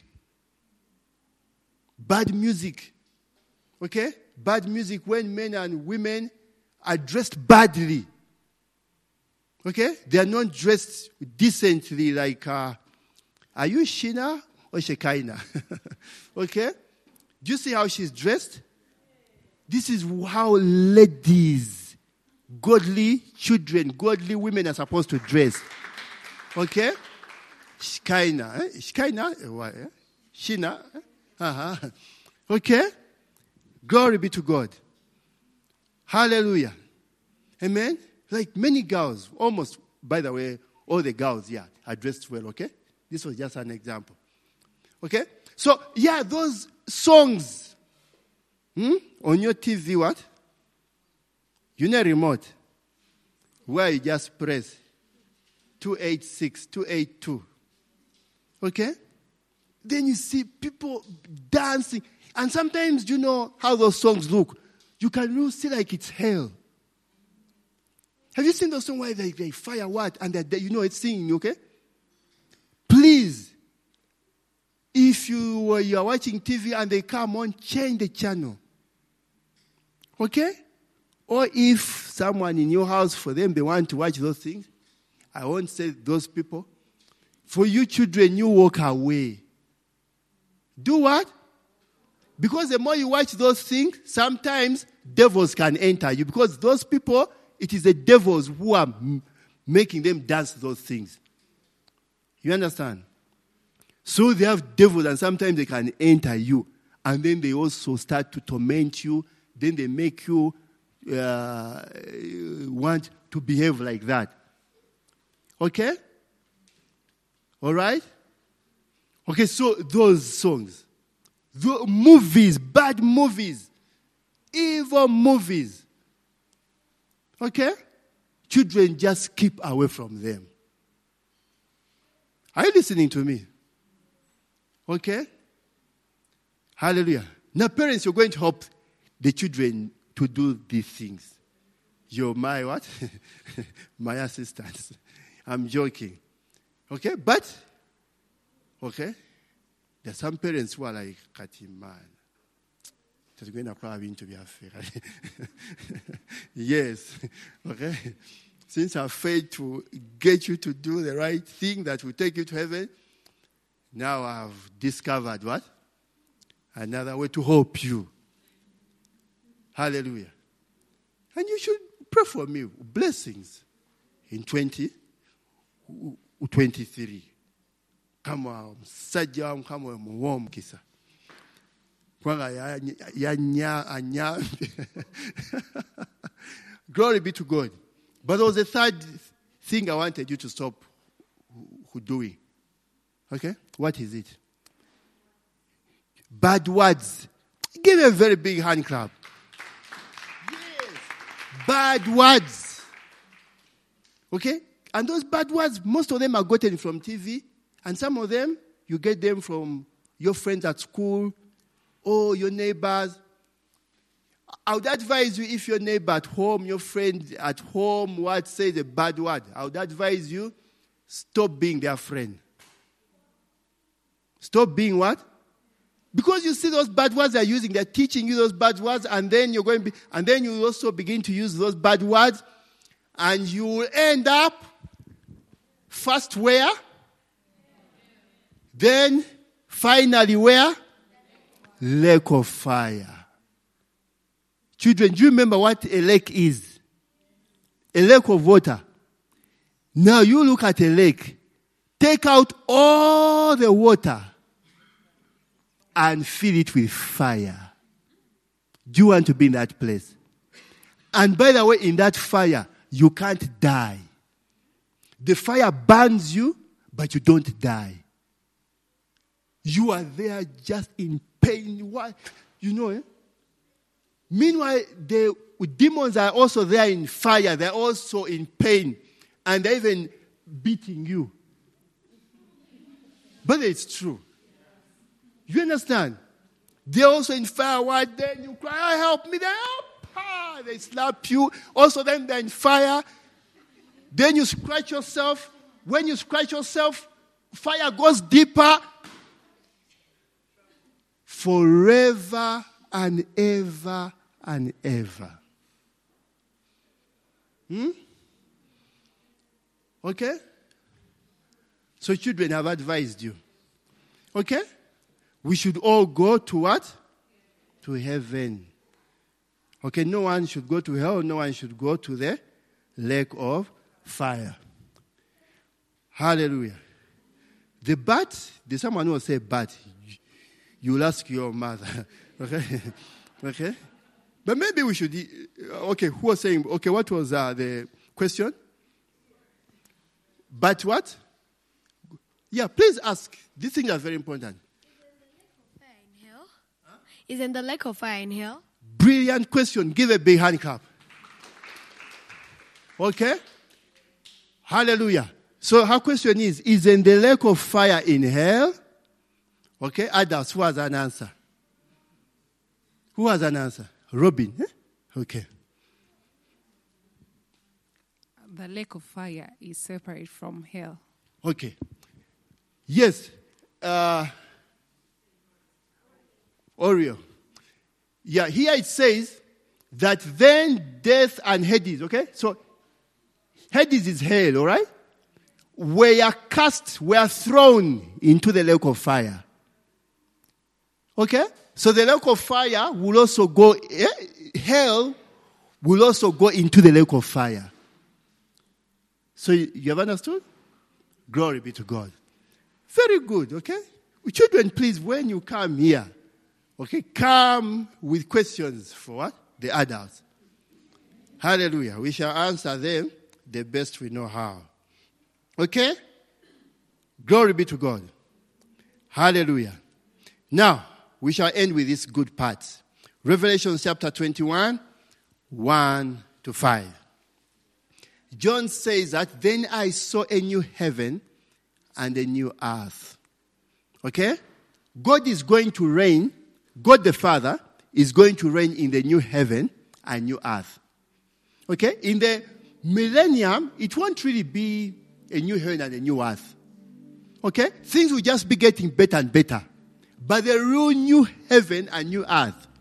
Bad music. Okay? Bad music when men and women are dressed badly. Okay? They are not dressed decently like, are you Sheena or Shekinah? Okay? Do you see how she's dressed? This is how ladies, godly children, godly women are supposed to dress. Okay? Shekinah. Shekinah? What? Sheena? Uh-huh. Okay? Glory be to God. Hallelujah. Amen? Like many girls, almost, by the way, all the girls, are dressed well, okay? This was just an example. Okay? So, those songs on your TV, what? You know remote, where you just press 286, 282. Okay? Then you see people dancing. And sometimes, you know how those songs look. You can really see like it's hell. Have you seen those songs where they fire what? And it's singing, okay? Please, if you are watching TV and they come on, change the channel. Okay? Or if someone in your house, for them, they want to watch those things, I won't say those people. For you children, you walk away. Do what? Because the more you watch those things, sometimes devils can enter you. Because those people, it is the devils who are making them dance those things. You understand? So they have devils and sometimes they can enter you. And then they also start to torment you. Then they make you want to behave like that. Okay? All right? Okay, so those songs. The movies, bad movies, evil movies. Okay? Children, just keep away from them. Are you listening to me? Okay? Hallelujah. Now, parents, you're going to help the children to do these things. You're my what? My assistants. I'm joking. Okay? But, okay? There are some parents who are like, Kati, man. Tetugenda kulaba bintu byaffe. Yes. Okay. Since I failed to get you to do the right thing that will take you to heaven, now I've discovered what? Another way to help you. Hallelujah. And you should pray for me. Blessings in 2023. Come on, sajja mukama muwa omukisa. Glory be to God. But there was a third thing I wanted you to stop doing. Okay? What is it? Bad words. Give a very big hand clap. Yes. Bad words. Okay? And those bad words, most of them are gotten from TV. And some of them, you get them from your friends at school or your neighbors. I would advise you, if your neighbor at home, your friend at home, says a bad word, I would advise you, stop being their friend. Stop being what? Because you see those bad words they're using, they're teaching you those bad words, and then you also begin to use those bad words, and you will end up first where? Then finally where? Lake of fire. Children, do you remember what a lake is? A lake of water. Now you look at a lake. Take out all the water and fill it with fire. Do you want to be in that place? And by the way, in that fire, you can't die. The fire burns you, but you don't die. You are there just in pain. Why? You know, Meanwhile, the demons are also there in fire. They're also in pain. And they're even beating you. But it's true. You understand? They're also in fire. Why? Then you cry, help me. They help. They slap you. Also then they're in fire. Then you scratch yourself. When you scratch yourself, fire goes deeper. Forever and ever and ever. Okay? So children have advised you. Okay? We should all go to what? To heaven. Okay, no one should go to hell. No one should go to the lake of fire. Hallelujah. The bat, there's someone who will say bat. You'll ask your mother. Okay? Okay? But maybe we should... Okay, who was saying... Okay, what was the question? But what? Yeah, please ask. These things are very important. Isn't the lake of fire in hell? Brilliant question. Give a big hand clap. Okay? Hallelujah. So her question is, isn't the lake of fire in hell? Okay, adults, who has an answer? Who has an answer? Robin. Okay. The lake of fire is separate from hell. Okay. Yes. Oreo. Yeah, here it says that then death and Hades, okay? So Hades is hell, all right? Were thrown into the lake of fire. Okay? So the lake of fire will also go, hell will also go into the lake of fire. So you have understood? Glory be to God. Very good, okay? Children, please, when you come here, okay, come with questions for what? The adults. Hallelujah. We shall answer them the best we know how. Okay? Glory be to God. Hallelujah. Now, we shall end with this good part. Revelation chapter 21, 1 to 5. John says that, then I saw a new heaven and a new earth. Okay? God is going to reign. God the Father is going to reign in the new heaven and new earth. Okay? In the millennium, it won't really be a new heaven and a new earth. Okay? Things will just be getting better and better. But the real new heaven and new earth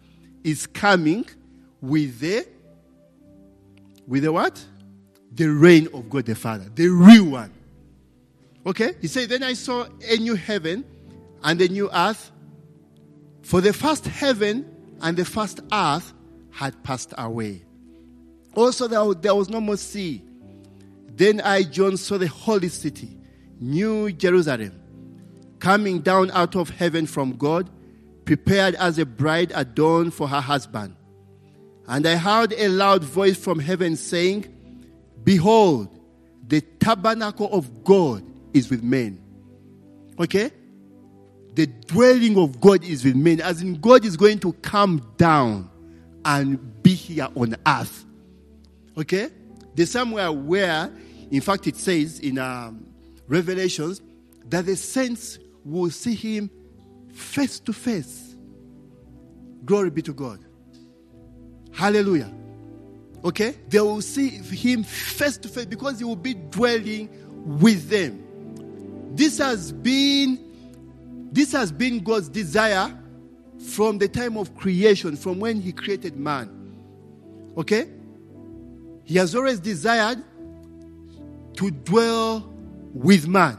is coming with the what? The reign of God the Father, the real one. Okay? He said, then I saw a new heaven and a new earth, for the first heaven and the first earth had passed away. Also there was no more sea. Then I, John, saw the holy city, New Jerusalem, coming down out of heaven from God, prepared as a bride adorned for her husband. And I heard a loud voice from heaven saying, behold, the tabernacle of God is with men. Okay? The dwelling of God is with men. As in, God is going to come down and be here on earth. Okay? There's somewhere where, in fact, it says in Revelations that the saints will see him face to face. Glory be to God. Hallelujah. Okay? They will see him face to face because he will be dwelling with them. This has been God's desire from the time of creation, from when he created man. Okay? He has always desired to dwell with man.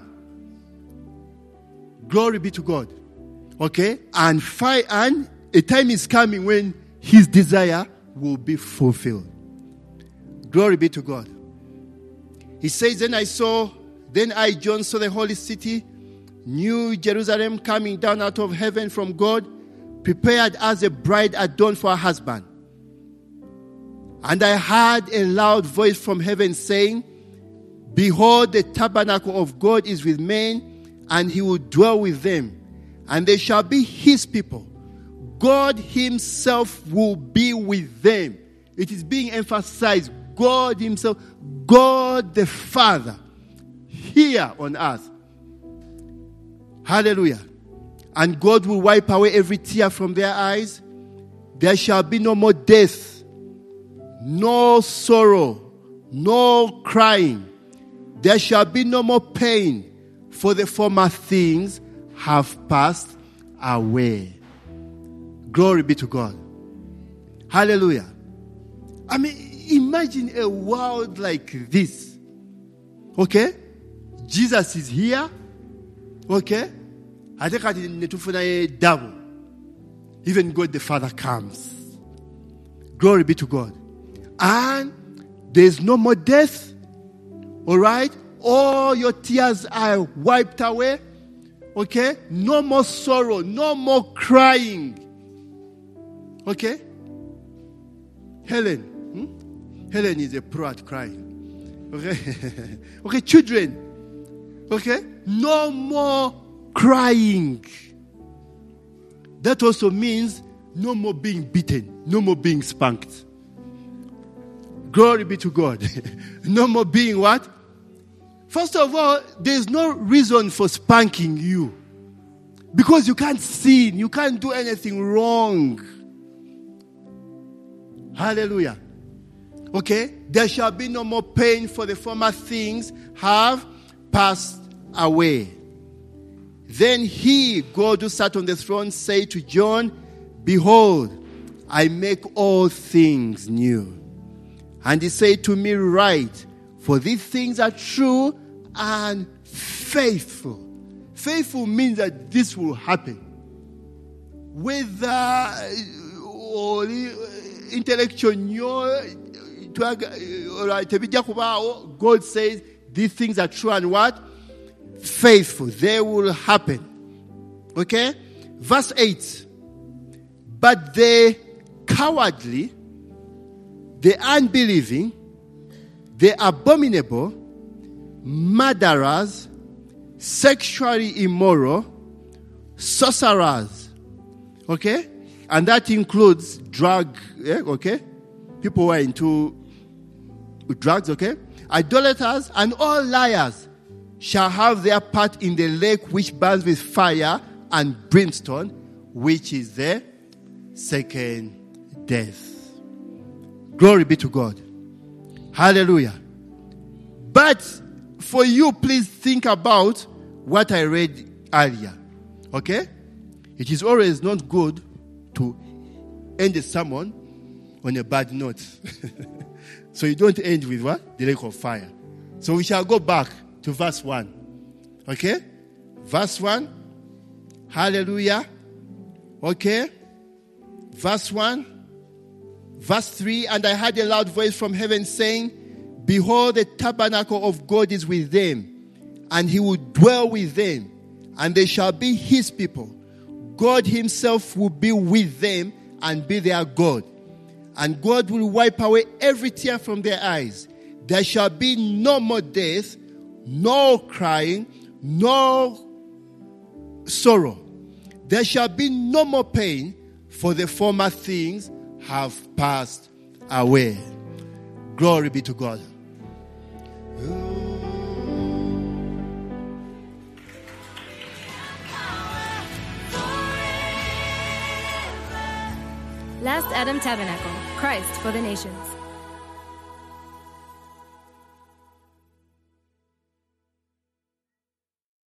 Glory be to God. Okay? And a time is coming when his desire will be fulfilled. Glory be to God. He says, then I, John, saw the holy city, New Jerusalem, coming down out of heaven from God, prepared as a bride adorned for her husband. And I heard a loud voice from heaven saying, behold, the tabernacle of God is with men, and he will dwell with them, and they shall be his people. God himself will be with them. It is being emphasized. God himself, God the Father, here on earth. Hallelujah. And God will wipe away every tear from their eyes. There shall be no more death, no sorrow, no crying. There shall be no more pain, for the former things have passed away. Glory be to God. Hallelujah. I mean, imagine a world like this. Okay? Jesus is here. Okay? I think I need to find a double. Even God the Father comes. Glory be to God. And there's no more death. Alright? All your tears are wiped away. Okay? No more sorrow. No more crying. Okay? Helen. Helen is a pro at crying. Okay? Okay, children. Okay? No more crying. That also means no more being beaten. No more being spanked. Glory be to God. No more being what? First of all, there's no reason for spanking you. Because you can't sin. You can't do anything wrong. Hallelujah. Okay? There shall be no more pain, for the former things have passed away. Then he, God who sat on the throne, said to John, behold, I make all things new. And he said to me, write, for these things are true and faithful. Faithful means that this will happen. Whether intellectual, God says these things are true and what? Faithful. They will happen. Okay? Verse 8. But the cowardly, the unbelieving, the abominable, murderers, sexually immoral, sorcerers. Okay? And that includes drug, okay? People who are into drugs, okay? Idolaters and all liars shall have their part in the lake which burns with fire and brimstone, which is the second death. Glory be to God. Hallelujah. But for you, please think about what I read earlier. Okay? It is always not good to end a sermon on a bad note. So you don't end with what? The lake of fire. So we shall go back to verse 1. Okay? Verse 1. Hallelujah. Okay? Verse 1. Verse 3. And I heard a loud voice from heaven saying, behold, the tabernacle of God is with them, and he will dwell with them, and they shall be his people. God himself will be with them and be their God. And God will wipe away every tear from their eyes. There shall be no more death, no crying, no sorrow. There shall be no more pain, for the former things have passed away. Glory be to God. Last Adam Tabernacle, Christ for the Nations.